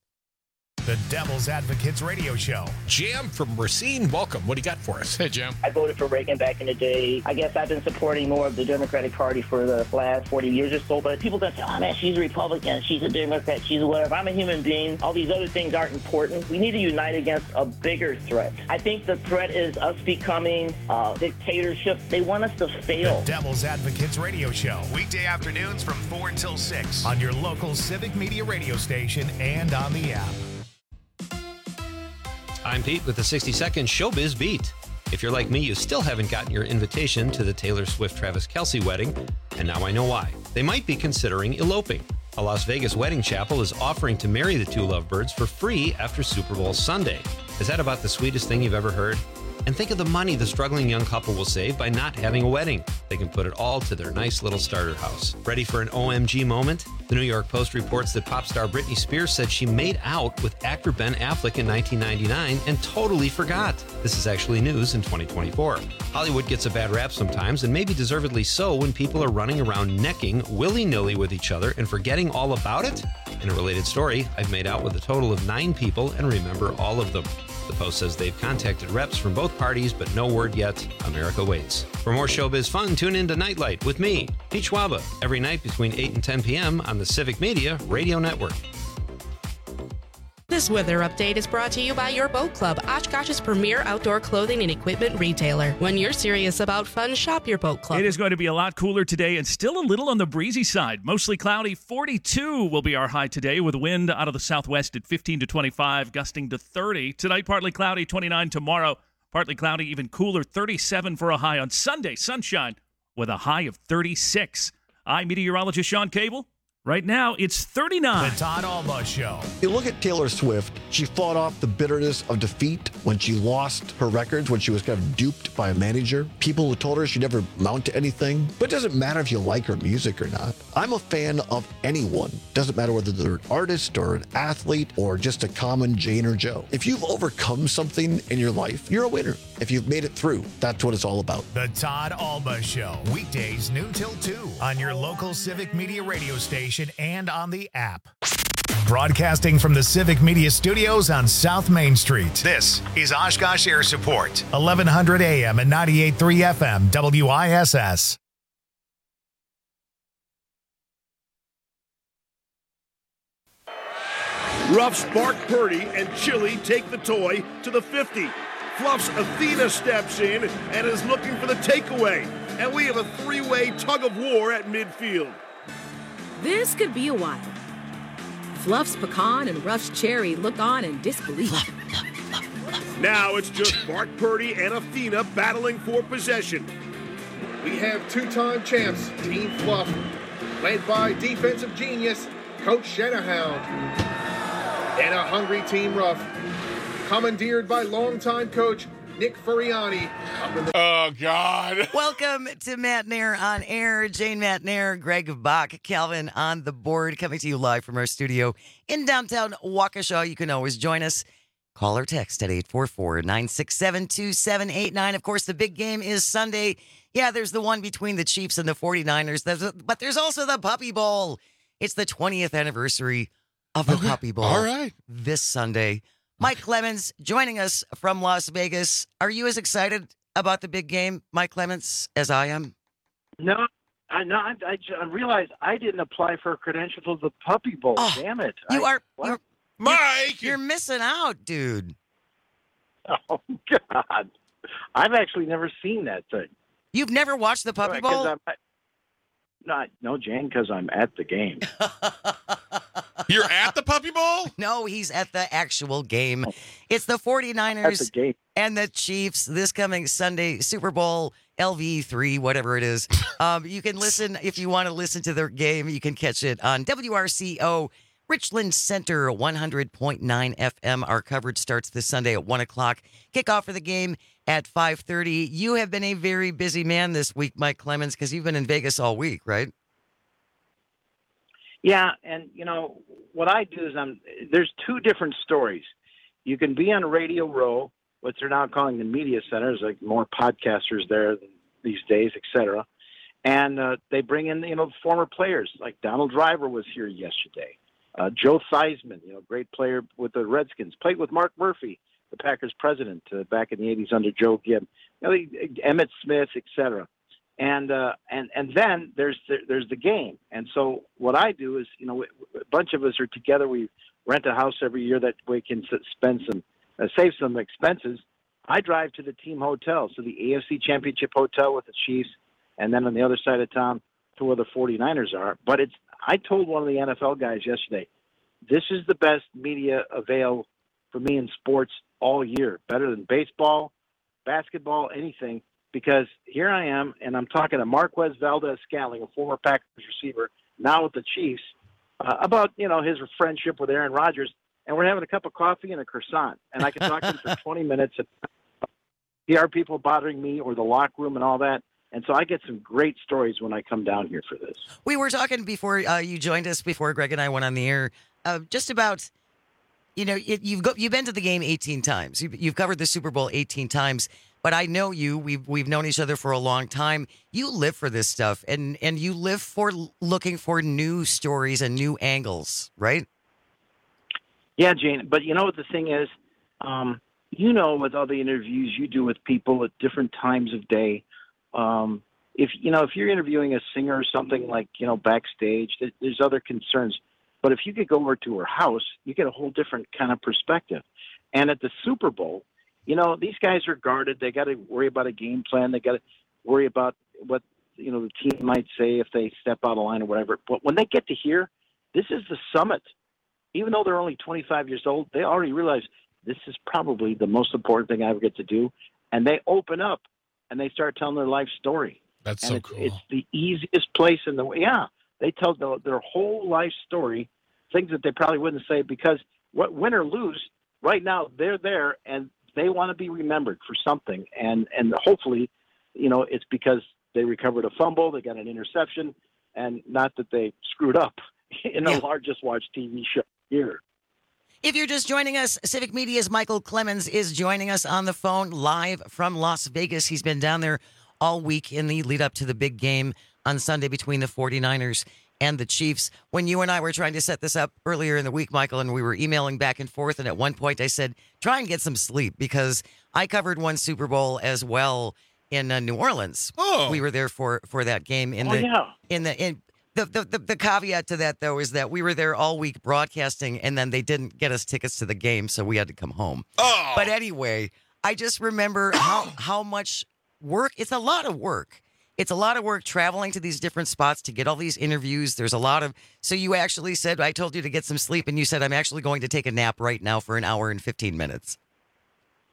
S1: The Devil's Advocates Radio Show.
S3: Jim from Racine, welcome. What do you got for us?
S14: Hey, Jim.
S5: I voted for Reagan back in the day. I guess I've been supporting more of the Democratic Party for the last forty years or so, but people that say, oh man, she's a Republican, she's a Democrat, she's a whatever. I'm a human being. All these other things aren't important. We need to unite against a bigger threat. I think the threat is us becoming a dictatorship. They want us to fail.
S1: The Devil's Advocates Radio Show. Weekday afternoons from four until six on your local Civic Media radio station and on the app.
S7: I'm Pete with the sixty second Showbiz Beat. If you're like me, you still haven't gotten your invitation to the Taylor Swift-Travis Kelce wedding, and now I know why. They might be considering eloping. A Las Vegas wedding chapel is offering to marry the two lovebirds for free after Super Bowl Sunday. Is that about the sweetest thing you've ever heard? And think of the money the struggling young couple will save by not having a wedding. They can put it all to their nice little starter house. Ready for an O M G moment? The New York Post reports that pop star Britney Spears said she made out with actor Ben Affleck in nineteen ninety-nine and totally forgot. This is actually news in twenty twenty-four. Hollywood gets a bad rap sometimes, and maybe deservedly so, when people are running around necking willy-nilly with each other and forgetting all about it. In a related story, I've made out with a total of nine people and remember all of them. The Post says they've contacted reps from both parties, but no word yet. America waits. For more showbiz fun, tune in to Nightlight with me, Pete Schwaba, every night between eight and ten p.m. on the Civic Media Radio Network.
S24: This weather update is brought to you by your Boat Club, Oshkosh's premier outdoor clothing and equipment retailer. When you're serious about fun, shop your Boat Club.
S11: It is going to be a lot cooler today and still a little on the breezy side. Mostly cloudy. forty-two will be our high today with wind out of the southwest at fifteen to twenty-five, gusting to thirty. Tonight, partly cloudy, twenty-nine tomorrow. Partly cloudy, even cooler, thirty-seven for a high on Sunday. Sunshine with a high of thirty-six. I'm meteorologist Sean Cable. Right now, it's thirty-nine.
S1: The Todd Alba Show.
S25: You look at Taylor Swift, she fought off the bitterness of defeat when she lost her records, when she was kind of duped by a manager. People who told her she'd never amount to anything. But it doesn't matter if you like her music or not. I'm a fan of anyone. Doesn't matter whether they're an artist or an athlete or just a common Jane or Joe. If you've overcome something in your life, you're a winner. If you've made it through, that's what it's all about.
S1: The Todd Alba Show. Weekdays noon till two on your local Civic Media radio station and on the app. Broadcasting from the Civic Media Studios on South Main Street. This is Oshkosh Air Support. eleven hundred A M and ninety-eight point three F M W I S S.
S26: Ruff Spark Purdy and Chili take the toy to the fifty. Fluff's Athena steps in and is looking for the takeaway. And we have a three-way tug of war at midfield.
S27: This could be a while. Fluff's Pecan and Ruff's Cherry look on in disbelief.
S26: Now it's just Mark Purdy and Athena battling for possession.
S6: We have two-time champs, Team Fluff, led by defensive genius, Coach Shanahan, and a hungry Team Rough, commandeered by longtime coach Nick Furiani.
S14: Oh, God.
S13: Welcome to Matt Nair on Air. Jane Matt Nair, Greg Bach, Calvin on the board, coming to you live from our studio in downtown Waukesha. You can always join us. Call or text at eight four four, nine six seven, two seven eight nine. Of course, the big game is Sunday. Yeah, there's the one between the Chiefs and the forty-niners, there's a, but there's also the Puppy Bowl. It's the twentieth anniversary of the
S14: Okay.
S13: Puppy Bowl.
S14: All right.
S13: This Sunday. Mike Clemens joining us from Las Vegas. Are you as excited about the big game, Mike Clemens, as I am?
S8: No, I no, I, I, I realized I didn't apply for a credential to the Puppy Bowl.
S13: Oh,
S8: Damn it!
S13: You
S8: I,
S13: are,
S8: what?
S13: you're,
S14: Mike,
S13: you're, you're missing out, dude.
S8: Oh God, I've actually never seen that thing.
S13: You've never watched the Puppy
S8: Right, 'cause
S13: Bowl?
S8: I'm at- Not no, Jane, because I'm at the game.
S14: You're at the Puppy Bowl?
S13: No, he's at the actual game. It's the
S8: At
S13: forty-niners
S8: the game.
S13: and the Chiefs this coming Sunday, Super Bowl L V three, whatever it is. Um, you can listen, if you want to listen to the game, you can catch it on W R C O Richland Center, one hundred point nine F M. Our coverage starts this Sunday at one o'clock. Kickoff for the game at five thirty. You have been a very busy man this week, Mike Clemens, because you've been in Vegas all week, right?
S8: Yeah, and you know what I do is I'm there's two different stories. You can be on Radio Row, what they're now calling the media centers, like more podcasters there these days, et cetera. And uh, they bring in you know former players like Donald Driver was here yesterday. Uh, Joe Theismann, you know, great player with the Redskins, played with Mark Murphy, the Packers president, uh, back in the eighties under Joe Gibb. You know, Emmett Smith, et cetera. And uh, and and then there's the, there's the game. And so what I do is, you know, a bunch of us are together. We rent a house every year that we can spend some, uh, save some expenses. I drive to the team hotel, so the A F C Championship Hotel with the Chiefs, and then on the other side of town to where the forty-niners are. But it's I told one of the N F L guys yesterday, this is the best media avail for me in sports all year, better than baseball, basketball, anything. Because here I am, and I'm talking to Marquez Valdez-Scantling, a former Packers receiver, now with the Chiefs, uh, about you know his friendship with Aaron Rodgers, and we're having a cup of coffee and a croissant, and I can talk to him for twenty minutes. And P R people bothering me or the locker room and all that, and so I get some great stories when I come down here for this.
S13: We were talking before uh, you joined us, before Greg and I went on the air, uh, just about, you know, it, you've go, you've been to the game eighteen times. You've, you've covered the Super Bowl eighteen times. But I know you. We've we've known each other for a long time. You live for this stuff, and and you live for looking for new stories and new angles, right?
S8: Yeah, Jane. But you know what the thing is? Um, you know, with all the interviews you do with people at different times of day, um, if you know if you're interviewing a singer or something like you know backstage, there's other concerns. But if you could go over to her house, you get a whole different kind of perspective. And at the Super Bowl, you know, these guys are guarded. They got to worry about a game plan. They got to worry about what, you know, the team might say if they step out of line or whatever. But when they get to here, this is the summit. Even though they're only twenty-five years old, they already realize this is probably the most important thing I ever get to do. And they open up and they start telling their life story.
S14: That's
S8: and
S14: so
S8: it's,
S14: cool.
S8: It's the easiest place in the, yeah, they tell the, their whole life story, things that they probably wouldn't say because what win or lose, right now they're there and they want to be remembered for something, and, and hopefully, you know, it's because they recovered a fumble, they got an interception, and not that they screwed up in the
S13: Yeah.
S8: largest watched T V show here.
S13: If you're just joining us, Civic Media's Michael Clemens is joining us on the phone live from Las Vegas. He's been down there all week in the lead up to the big game on Sunday between the forty-niners and the Chiefs. When you and I were trying to set this up earlier in the week, Michael, and we were emailing back and forth, and at one point I said, try and get some sleep because I covered one Super Bowl as well in uh, New Orleans.
S14: Oh.
S13: We were there for, for that game. In
S8: Oh,
S13: the,
S8: yeah.
S13: in the in the, the, the, the caveat to that, though, is that we were there all week broadcasting, and then they didn't get us tickets to the game, so we had to come home.
S14: Oh.
S13: But anyway, I just remember how, how much work, it's a lot of work. It's a lot of work traveling to these different spots to get all these interviews. There's a lot of, so you actually said, I told you to get some sleep, and you said, I'm actually going to take a nap right now for an hour and fifteen minutes.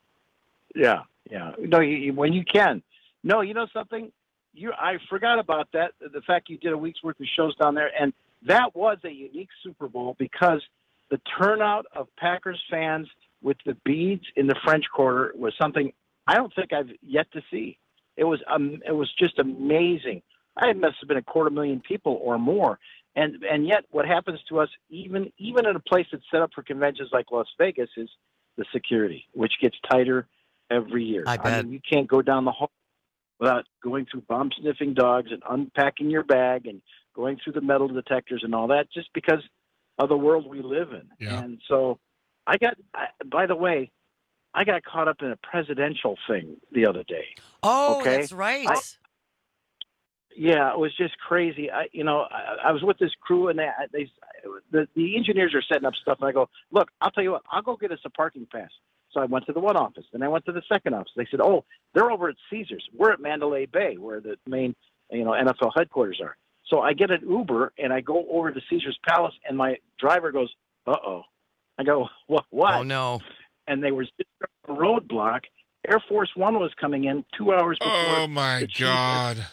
S8: Yeah, yeah. No, you, you, when you can. No, you know something? You, I forgot about that. The fact you did a week's worth of shows down there, and that was a unique Super Bowl because the turnout of Packers fans with the beads in the French Quarter was something I don't think I've yet to see. It was um, it was just amazing. I must have been a quarter million people or more, and and yet what happens to us, even even in a place that's set up for conventions like Las Vegas, is the security, which gets tighter every year.
S13: I bet.
S8: I mean, you can't go down the hall without going through bomb sniffing dogs and unpacking your bag and going through the metal detectors and all that, just because of the world we live in.
S14: Yeah.
S8: And so, I got. I, by the way, I got caught up in a presidential thing the other day.
S13: Oh,
S8: okay?
S13: that's right.
S8: I, yeah, it was just crazy. I, you know, I, I was with this crew, and they, they, the, the engineers are setting up stuff, and I go, look, I'll tell you what, I'll go get us a parking pass. So I went to the one office, then I went to the second office. They said, oh, they're over at Caesars. We're at Mandalay Bay, where the main, you know, N F L headquarters are. So I get an Uber, and I go over to Caesars Palace, and my driver goes, uh-oh. I go, what? what?
S13: Oh, no.
S8: And they were just a roadblock. Air Force One was coming in two hours before.
S14: Oh, my God.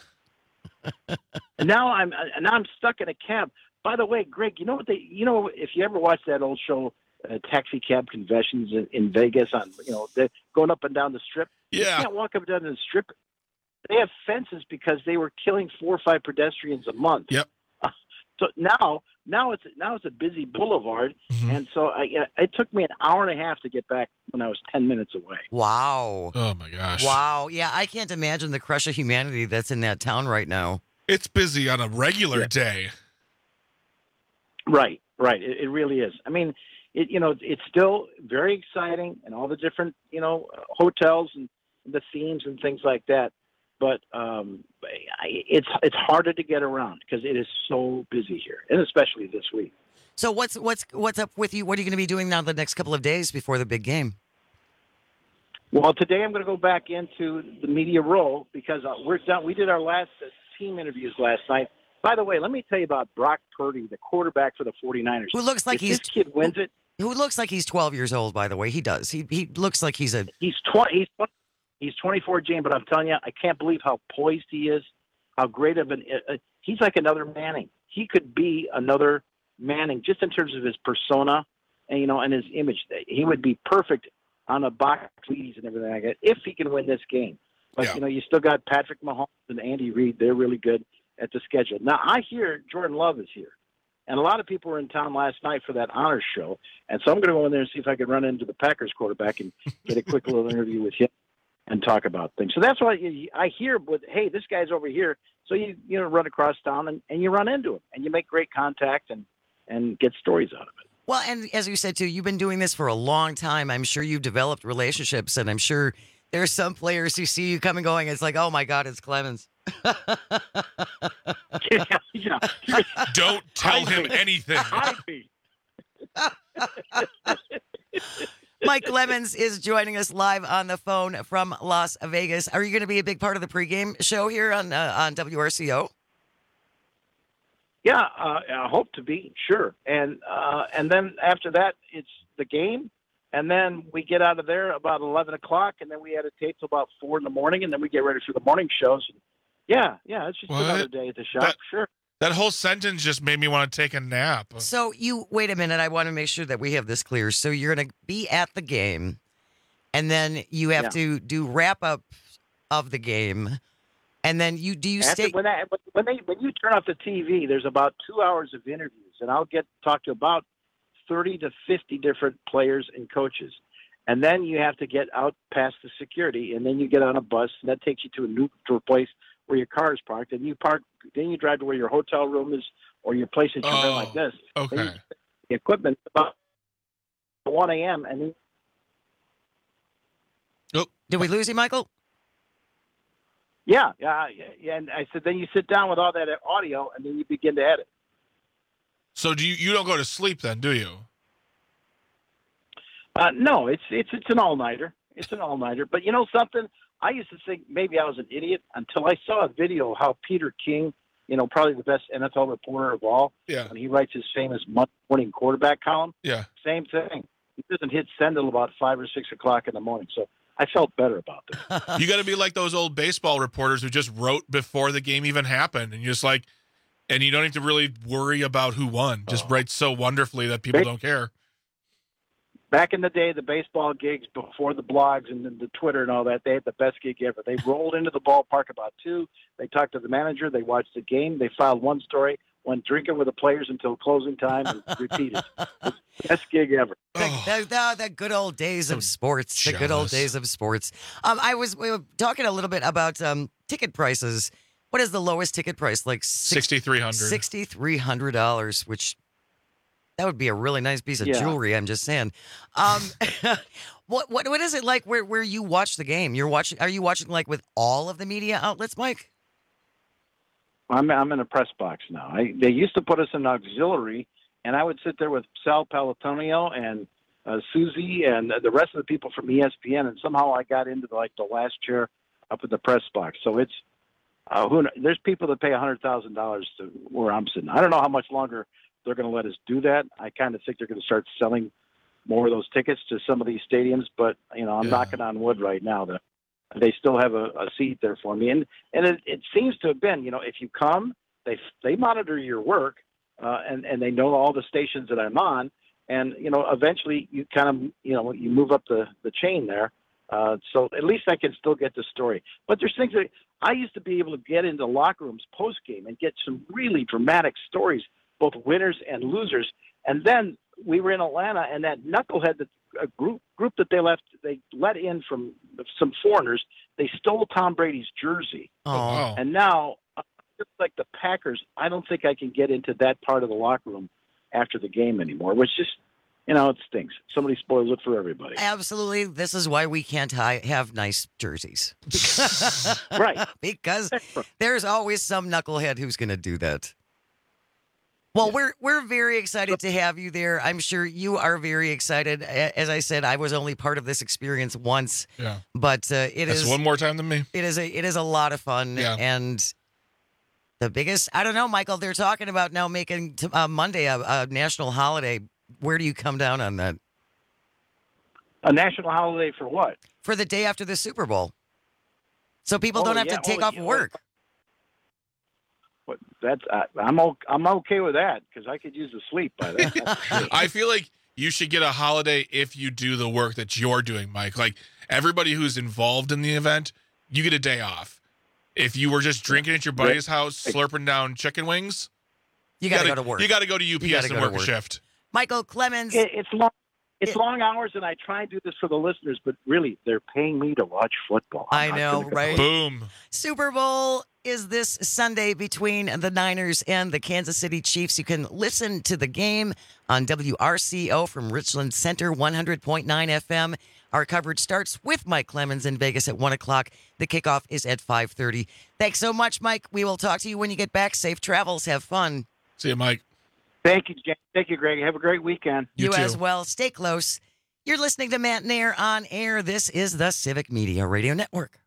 S8: And now I'm now I'm stuck in a cab. By the way, Greg, you know what they? You know, if you ever watched that old show, uh, Taxi Cab Confessions in, in Vegas, on you know, they're going up and down the strip.
S14: Yeah.
S8: You can't walk up and down the strip. They have fences because they were killing four or five pedestrians a month.
S14: Yep.
S8: Uh, so now, now it's now it's a busy boulevard, mm-hmm. and so I, it took me an hour and a half to get back when I was ten minutes away.
S13: Wow.
S14: Oh my gosh.
S13: Wow. Yeah, I can't imagine the crush of humanity that's in that town right now.
S14: It's busy on a regular
S8: yeah.
S14: day.
S8: Right. Right. It, it really is. I mean, it you know it's still very exciting, and all the different you know hotels and the themes and things like that. But um, it's it's harder to get around because it is so busy here, and especially this week.
S13: So what's what's what's up with you? What are you going to be doing now the next couple of days before the big game?
S8: Well, today I'm going to go back into the media role because uh, we're done. We did our last uh, team interviews last night. By the way, let me tell you about Brock Purdy, the quarterback for the 49ers.
S13: Who looks like
S8: if
S13: he's
S8: this kid wins it.
S13: Who looks like he's twelve years old. By the way, he does. He he looks like he's a.
S8: He's twenty. He's twenty. He's twenty-four, Jane, but I'm telling you, I can't believe how poised he is, how great of an uh, – he's like another Manning. He could be another Manning just in terms of his persona and, you know, and his image. He would be perfect on a box leads and everything like that if he can win this game. But, yeah. you know, you still got Patrick Mahomes and Andy Reid. They're really good at the schedule. Now, I hear Jordan Love is here. And a lot of people were in town last night for that honors show. And so I'm going to go in there and see if I can run into the Packers quarterback and get a quick little interview with him and talk about things. So that's why I hear, with, hey, this guy's over here. So you you know run across town and, and you run into him and you make great contact and, and get stories out of it.
S13: Well, and as you said, too, you've been doing this for a long time. I'm sure you've developed relationships, and I'm sure there's some players who see you coming going. It's like, oh, my God, it's Clemens.
S8: yeah, yeah.
S14: Don't tell him anything.
S13: Mike Lemons is joining us live on the phone from Las Vegas. Are you going to be a big part of the pregame show here on uh, on W R C O?
S8: Yeah, uh, I hope to be, sure. And uh, and then after that, it's the game. And then we get out of there about eleven o'clock, and then we had a tape till about four in the morning, and then we get ready for the morning shows. Yeah, yeah, it's just
S14: what?
S8: another day at the shop,
S14: that,
S8: sure.
S14: That whole sentence just made me want to take a nap.
S13: So you, wait a minute, I want to make sure that we have this clear. So you're going to be at the game, and then you have yeah. to do wrap-up of the game, and then you, do you
S8: After,
S13: stay?
S8: When, I, when, they, when you turn off the T V, there's about two hours of interviews, and I'll get talk to about thirty to fifty different players and coaches. And then you have to get out past the security, and then you get on a bus, and that takes you to a neutral place where your car is parked, and you park. Then you drive to where your hotel room is, or your place that you're
S14: oh,
S8: in like this.
S14: Okay.
S8: Then you, the equipment about one a.m. and then,
S14: oh.
S13: Did we lose you, Michael?
S8: Yeah, yeah, yeah. And I said, then you sit down with all that audio, and then you begin to edit.
S14: So do you? You don't go to sleep then, do you?
S8: Uh, no, it's it's it's an all nighter. It's an all nighter. But you know something? I used to think maybe I was an idiot until I saw a video of how Peter King, you know, probably the best N F L reporter of all,
S14: yeah.
S8: when he writes his famous morning quarterback column.
S14: Yeah.
S8: Same thing. He doesn't hit send until about five or six o'clock in the morning. So I felt better about this.
S14: You got to be like those old baseball reporters who just wrote before the game even happened, and you're just like, and you don't have to really worry about who won. Just
S8: Oh.
S14: write so wonderfully that people
S8: Ba-
S14: don't care.
S8: Back in the day, the baseball gigs before the blogs and the, the Twitter and all that, they had the best gig ever. They rolled into the ballpark about two. They talked to the manager. They watched the game. They filed one story, went drinking with the players until closing time, and repeated. Best gig ever.
S13: The, the, the, the good old days of sports. The good old
S14: jealous.
S13: days of sports. Um, I was we were talking a little bit about um, ticket prices. What is the lowest ticket price? Like
S14: six thousand three hundred dollars.
S13: six thousand three hundred dollars, which that would be a really nice piece of
S8: Yeah.
S13: jewelry. I'm just saying. Um, what what what is it like where where you watch the game? You're watching. Are you watching like with all of the media outlets, Mike?
S8: I'm I'm in a press box now. I, they used to put us in auxiliary, and I would sit there with Sal Palatonio and uh, Susie and the rest of the people from E S P N, and somehow I got into like the last chair up at the press box. So it's uh, who kn- there's people that pay a hundred thousand dollars to where I'm sitting. I don't know how much longer they're going to let us do that. I kind of think they're going to start selling more of those tickets to some of these stadiums, but you know I'm
S14: Yeah.
S8: knocking on wood right now that they still have a, a seat there for me. And and it, it seems to have been, you know, if you come, they they monitor your work, uh, and and they know all the stations that I'm on, and you know, eventually you kind of, you know, you move up the the chain there. Uh, so at least I can still get the story. But there's things that I used to be able to get into locker rooms post game and get some really dramatic stories, both winners and losers. And then we were in Atlanta, and that knucklehead that a group group that they left they let in from some foreigners, they stole Tom Brady's jersey.
S13: Oh,
S8: And now, uh, just like the Packers, I don't think I can get into that part of the locker room after the game anymore, which just, you know, it stinks. Somebody spoils it for everybody.
S13: absolutely. This is why we can't hi- have nice jerseys.
S8: Right.
S13: Because there's always some knucklehead who's going to do that. Well, we're we're very excited to have you there. I'm sure you are very excited. A- As I said, I was only part of this experience once,
S14: Yeah.
S13: but uh, it
S14: That's
S13: is
S14: one more time than me.
S13: it is a it is a lot of fun.
S14: Yeah.
S13: And the biggest, I don't know, Michael. They're talking about now making t- uh, Monday a, a national holiday. Where do you come down on that?
S8: A national holiday for what?
S13: For the day after the Super Bowl, so people
S8: Oh,
S13: don't have
S8: yeah.
S13: to take
S8: Oh,
S13: off
S8: yeah.
S13: work.
S8: What? That's I, I'm o- I'm okay with that because I could use the sleep by then.
S14: I feel like you should get a holiday if you do the work that you're doing, Mike. Like everybody who's involved in the event, you get a day off. If you were just drinking at your buddy's house, slurping down chicken wings,
S13: You got to go to work.
S14: You got to go to U P S
S13: gotta
S14: and
S13: go to
S14: work a
S13: work.
S14: shift.
S13: Michael Clemens.
S8: It, it's long. It's long hours, and I try and do this for the listeners, but really, they're paying me to watch football. I'm
S13: I
S8: not
S13: know,
S8: gonna go.
S13: right?
S14: Boom.
S13: Super Bowl is this Sunday between the Niners and the Kansas City Chiefs. You can listen to the game on W R C O from Richland Center, one hundred point nine F M. Our coverage starts with Mike Clemens in Vegas at one o'clock. The kickoff is at five thirty. Thanks so much, Mike. We will talk to you when you get back. Safe travels. Have fun.
S14: See you, Mike.
S8: Thank you, James. Thank you, Greg. Have a great weekend.
S13: You, as well. Stay close. You're listening to Matt Nair on air. This is the Civic Media Radio Network.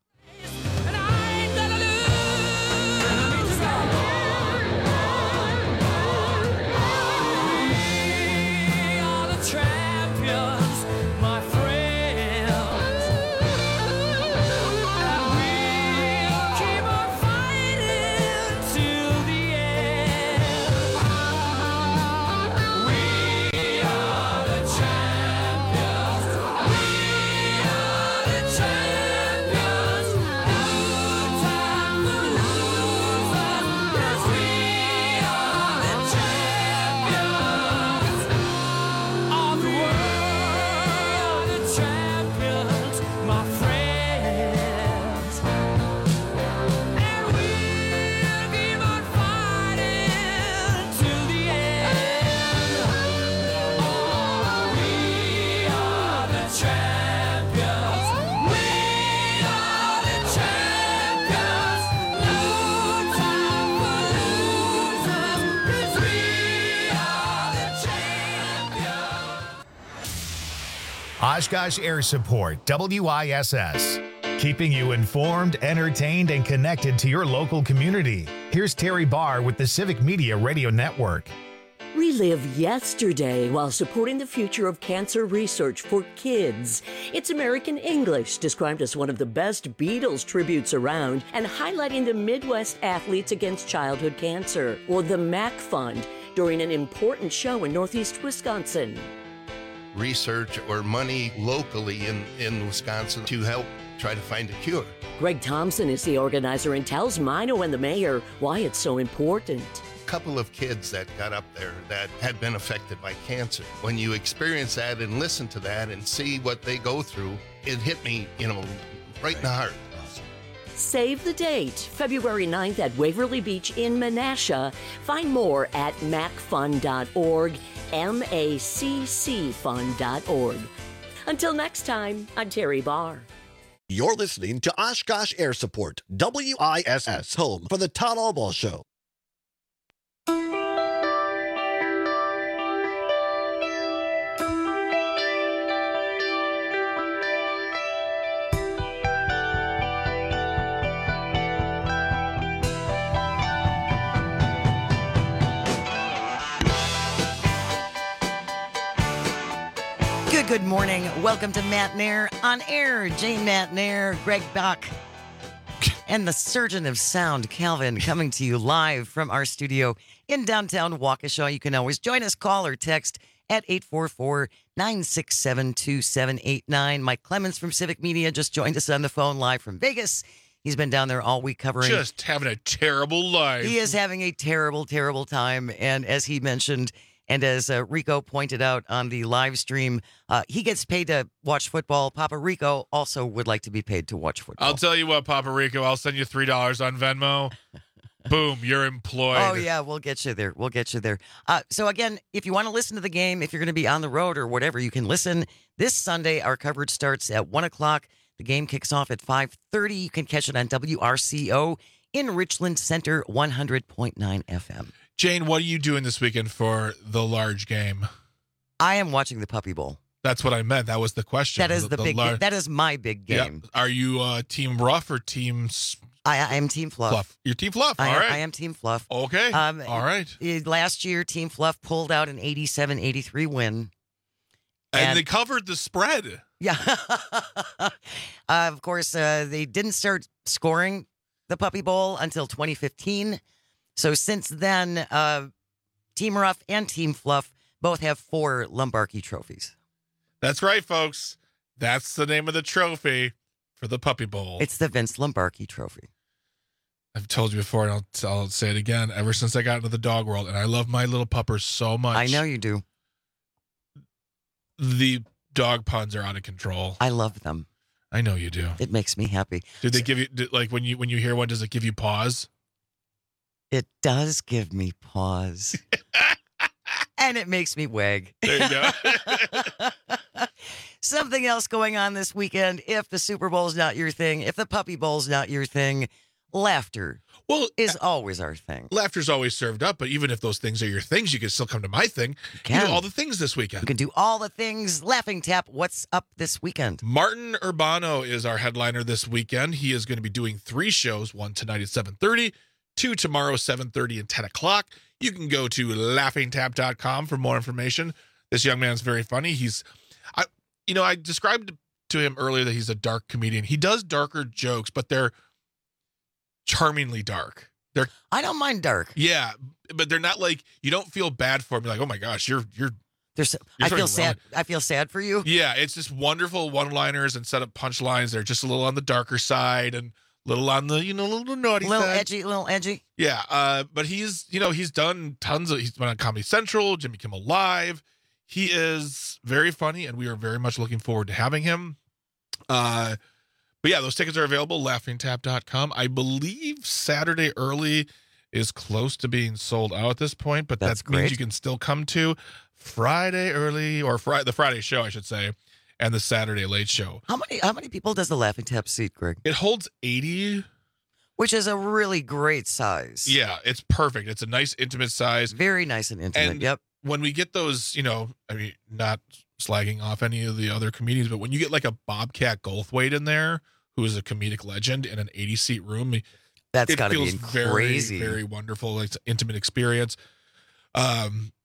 S1: Oshkosh Air Support, W I S S. Keeping you informed, entertained, and connected to your local community. Here's Terry Barr with the Civic Media Radio Network.
S9: Relive yesterday while supporting the future of cancer research for kids. It's American English, described as one of the best Beatles tributes around and highlighting the Midwest athletes against childhood cancer. Or the Mac Fund, during an important show in Northeast Wisconsin.
S10: Research or money locally in, in Wisconsin to help try to find a cure.
S9: Greg Thompson is the organizer and tells Mino and the mayor why it's so important.
S10: Couple of kids that got up there that had been affected by cancer. When you experience that and listen to that and see what they go through, it hit me, you know, right in the heart.
S9: Save the date, February ninth at Waverly Beach in Menasha. Find more at mac fund dot org, M A C C fund dot org. Until next time, I'm Terry Barr.
S25: You're listening to Oshkosh Air Support, W I S S, home for the Todd Allball Show.
S13: Good, good morning. Welcome to Matt Nair on air. Jane Matt Nair, Greg Bach, and the surgeon of sound, Calvin, coming to you live from our studio in downtown Waukesha. You can always join us, call or text at eight four four, nine six seven, two seven eight nine. Mike Clemens from Civic Media just joined us on the phone live from Vegas. He's been down there all week covering.
S14: Just having a terrible life.
S13: He is having a terrible, terrible time. And as he mentioned, and as uh, Rico pointed out on the live stream, uh, he gets paid to watch football. Papa Rico also would like to be paid to watch football.
S14: I'll tell you what, Papa Rico, I'll send you three dollars on Venmo. Boom, you're employed.
S13: Oh, yeah, we'll get you there. We'll get you there. Uh, so, again, if you want to listen to the game, if you're going to be on the road or whatever, you can listen. This Sunday, our coverage starts at one o'clock. The game kicks off at five thirty. You can catch it on W R C O in Richland Center, one hundred point nine F M.
S14: Jane, what are you doing this weekend for the large game?
S13: I am watching the Puppy Bowl.
S14: That's what I meant. That was the question.
S13: That is the, the big. Lar- that is my big game.
S14: Yeah. Are you uh, Team Rough or Team?
S13: I, I am Team Fluff.
S14: Fluff. You're Team Fluff. All
S13: I,
S14: right.
S13: I am Team Fluff.
S14: Okay.
S13: Um,
S14: All right.
S13: Last year, Team Fluff pulled out an eighty-seven eighty-three win.
S14: And, and they covered the spread.
S13: Yeah. uh, of course, uh, they didn't start scoring the Puppy Bowl until twenty fifteen. So since then, uh, Team Rough and Team Fluff both have four Lombardi trophies.
S14: That's right, folks. That's the name of the trophy for the Puppy Bowl.
S13: It's the Vince Lombardi Trophy.
S14: I've told you before, and I'll, I'll say it again. Ever since I got into the dog world, and I love my little puppers so much.
S13: I know you do.
S14: The dog puns are out of control.
S13: I love them.
S14: I know you do.
S13: It makes me happy.
S14: Did they give you, did, like, when you when you hear one, does it give you pause?
S13: It does give me pause. And it makes me wag.
S14: There you go.
S13: Something else going on this weekend. If the Super Bowl's not your thing, if the Puppy Bowl's not your thing, laughter
S14: well,
S13: is always our thing.
S14: Laughter's always served up, but even if those things are your things, you can still come to my thing. You can you do all the things this weekend.
S13: You can do all the things. Laughing Tap, what's up this weekend?
S14: Martin Urbano is our headliner this weekend. He is going to be doing three shows, one tonight at seven thirty, two tomorrow, seven thirty and ten o'clock. You can go to laughing tap dot com for more information. This young man's very funny. He's, I, you know, I described to him earlier that he's a dark comedian. He does darker jokes, but they're charmingly dark. They're
S13: I don't mind dark.
S14: Yeah, but they're not like, you don't feel bad for him. You're like, oh my gosh, you're you're.
S13: There's, I feel sad. Wrong. I feel sad for you.
S14: Yeah, it's just wonderful one-liners and set up punchlines. They're just a little on the darker side and a little on the, you know, a little naughty
S13: a little
S14: side.
S13: edgy, a little edgy.
S14: Yeah, uh, but he's, you know, he's done tons of, he's been on Comedy Central, Jimmy Kimmel Live. He is very funny, and we are very much looking forward to having him. Uh, but yeah, those tickets are available, laughing tap dot com. I believe Saturday early is close to being sold out at this point, but
S13: That's
S14: that means
S13: great.
S14: you can still come to Friday early, or Friday, the Friday show, I should say, and the Saturday late show.
S13: How many how many people does the Laughing Tap seat, Greg?
S14: It holds eighty.
S13: Which is a really great size.
S14: Yeah, it's perfect. It's a nice, intimate size.
S13: Very nice and intimate,
S14: and
S13: yep.
S14: When we get those, you know, I mean, not slagging off any of the other comedians, but when you get like a Bobcat Goldthwait in there, who is a comedic legend in an eighty-seat room,
S13: That's
S14: it
S13: gotta
S14: feels
S13: be
S14: very,
S13: crazy.
S14: very wonderful. Like, it's an intimate experience. Um,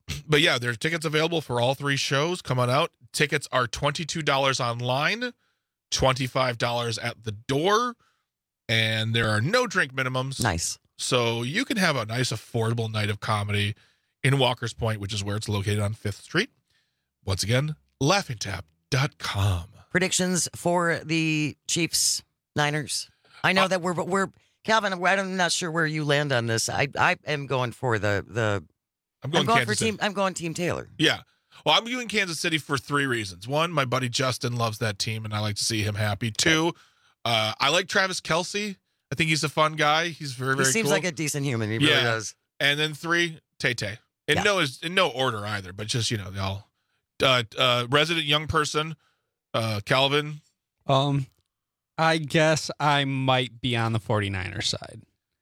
S14: but yeah, there's tickets available for all three shows. Come on out. Tickets are twenty-two dollars online, twenty-five dollars at the door, and there are no drink minimums.
S13: Nice.
S14: So you can have a nice, affordable night of comedy in Walker's Point, which is where it's located on Fifth Street. Once again, laughing tap dot com.
S13: Predictions for the Chiefs Niners. I know uh, that we're we're Calvin. I'm not sure where you land on this. I I am going for the the.
S14: I'm going,
S13: I'm going
S14: Kansas
S13: for team.
S14: City.
S13: I'm going Team Taylor.
S14: Yeah. Well, I'm doing Kansas City for three reasons. One, my buddy Justin loves that team, and I like to see him happy. Two, uh, I like Travis Kelce. I think he's a fun guy. He's very, very
S13: He seems
S14: cool.
S13: like a decent human. He really
S14: yeah.
S13: does.
S14: And then three, Tay-Tay. In
S13: Yeah.
S14: no in no order either, but just, you know, they all. Uh, uh, resident young person, uh, Calvin.
S12: Um, I guess I might be on the 49ers side.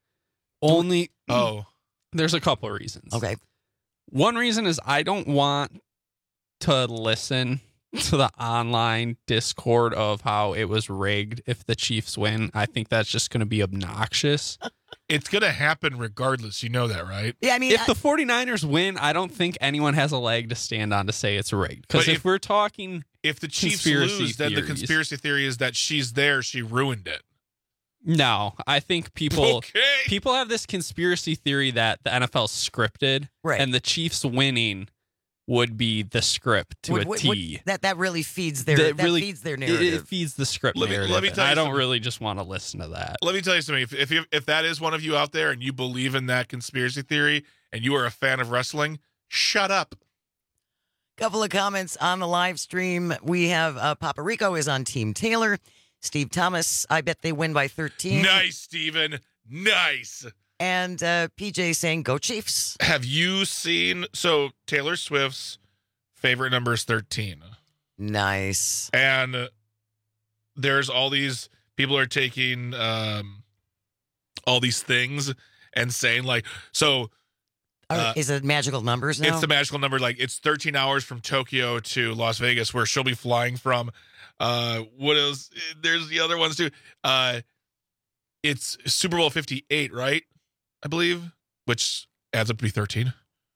S12: Only.
S14: Oh.
S12: There's a couple of reasons.
S13: Okay.
S12: One reason is I don't want to listen to the online discord of how it was rigged if the Chiefs win. I think that's just going to be obnoxious.
S14: It's going to happen regardless. You know that, right?
S13: Yeah, I mean,
S12: if
S13: I-
S12: the 49ers win, I don't think anyone has a leg to stand on to say it's rigged. Because if,
S14: if-
S12: we're talking
S14: If the Chiefs
S12: conspiracy
S14: lose, then the
S12: theories-
S14: conspiracy theory is that she's there. She ruined it.
S12: No, I think people
S14: Okay.
S12: people have this conspiracy theory that the N F L is scripted,
S13: Right.
S12: and the Chiefs winning would be the script to
S13: Would-
S12: a
S13: would-
S12: T.
S13: would- that that really feeds their
S12: That
S13: that
S12: really-
S13: feeds their
S12: It,
S13: narrative.
S12: it feeds the script
S14: Let me-
S12: narrative.
S14: let me
S12: and
S14: tell you
S12: I don't
S14: something.
S12: really just want to listen to that.
S14: Let me tell you something. If if, you, if that is one of you out there and you believe in that conspiracy theory and you are a fan of wrestling, shut up.
S13: Couple of comments on the live stream. We have uh, Papa Rico is on Team Taylor. Steve Thomas, I bet they win by thirteen.
S14: Nice, Steven. Nice.
S13: And uh, P J saying, go Chiefs.
S14: Have you seen? So Taylor Swift's favorite number is thirteen.
S13: Nice.
S14: And uh, there's all these people are taking um, all these things and saying like, so
S13: Are-
S14: uh,
S13: is it magical numbers now?
S14: it's the magical number. Like it's thirteen hours from Tokyo to Las Vegas, where she'll be flying from. Uh, what else? There's the other ones too. Uh, it's Super Bowl fifty-eight, right? I believe, which adds up to be thirteen.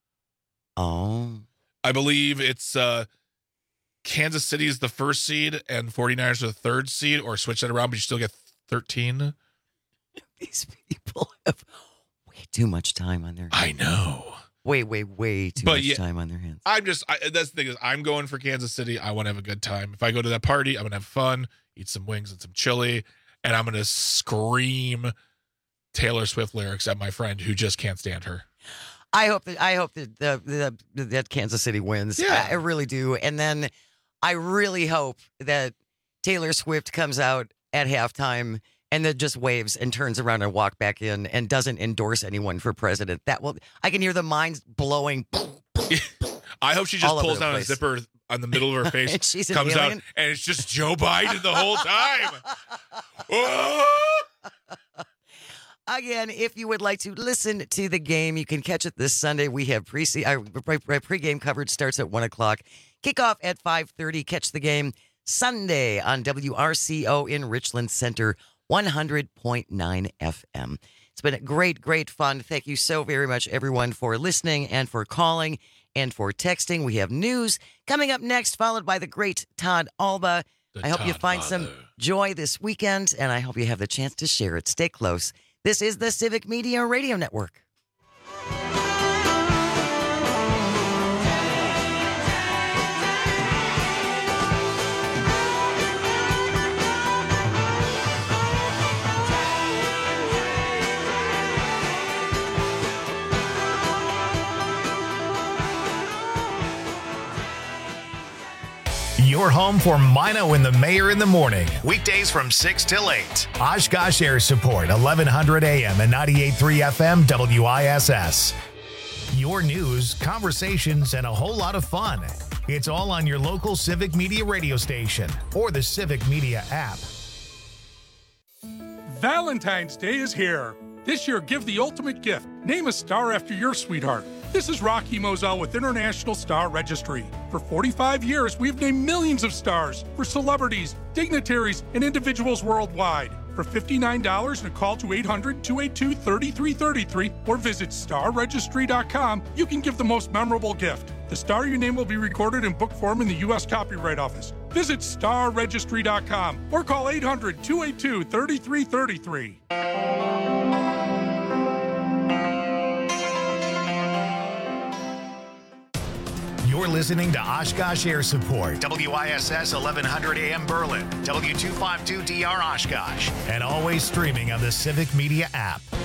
S13: Oh.
S14: I believe it's uh, Kansas City is the first seed and 49ers are the third seed, or switch that around, but you still get thirteen.
S13: These people have way too much time on their hands.
S14: I know.
S13: Way, way, way too
S14: But
S13: much
S14: yeah,
S13: time on their hands.
S14: I'm just, I, that's the thing is, I'm going for Kansas City. I want to have a good time. If I go to that party, I'm going to have fun, eat some wings and some chili, and I'm going to scream Taylor Swift lyrics at my friend who just can't stand her.
S13: I hope that I hope that the, the, that Kansas City wins.
S14: Yeah.
S13: I, I really do. And then I really hope that Taylor Swift comes out at halftime and then just waves and turns around and walk back in and doesn't endorse anyone for president. That will. I can hear the minds blowing.
S14: I hope she just
S13: All over
S14: pulls
S13: the
S14: down
S13: place.
S14: a zipper on the middle of her face,
S13: And she's an
S14: comes out,
S13: alien?
S14: and it's just Joe Biden the whole time. Oh!
S13: Again, if you would like to listen to the game, you can catch it this Sunday. We have pre uh, pregame coverage starts at one o'clock. Kickoff at five thirty. Catch the game Sunday on W R C O in Richland Center, one hundred point nine F M. It's been a great, great fun. Thank you so very much, everyone, for listening and for calling and for texting. We have news coming up next, followed by the great Todd Alba.
S14: The
S13: I hope you
S14: Todd
S13: find some
S14: Father.
S13: joy this weekend, and I hope you have the chance to share it. Stay close. This is the Civic Media Radio Network.
S1: Your home for Mino and the Mayor in the morning. Weekdays from six till eight. Oshkosh Air Support, eleven hundred A M and ninety-eight point three F M W I S S. Your news, conversations, and a whole lot of fun. It's all on your local Civic Media radio station or the Civic Media app.
S16: Valentine's Day is here. This year, give the ultimate gift. Name a star after your sweetheart. This is Rocky Moselle with International Star Registry. For forty-five years, we've named millions of stars for celebrities, dignitaries, and individuals worldwide. for fifty-nine dollars and a call to eight hundred, two eight two, three three three three or visit star registry dot com, you can give the most memorable gift. The Star, your name will be recorded in book form in the U S Copyright Office. Visit star registry dot com or call eight hundred, two eight two, three three three three.
S1: You're listening to Oshkosh Air Support, W I S S eleven hundred A M Berlin, W two fifty-two D R Oshkosh, and always streaming on the Civic Media app.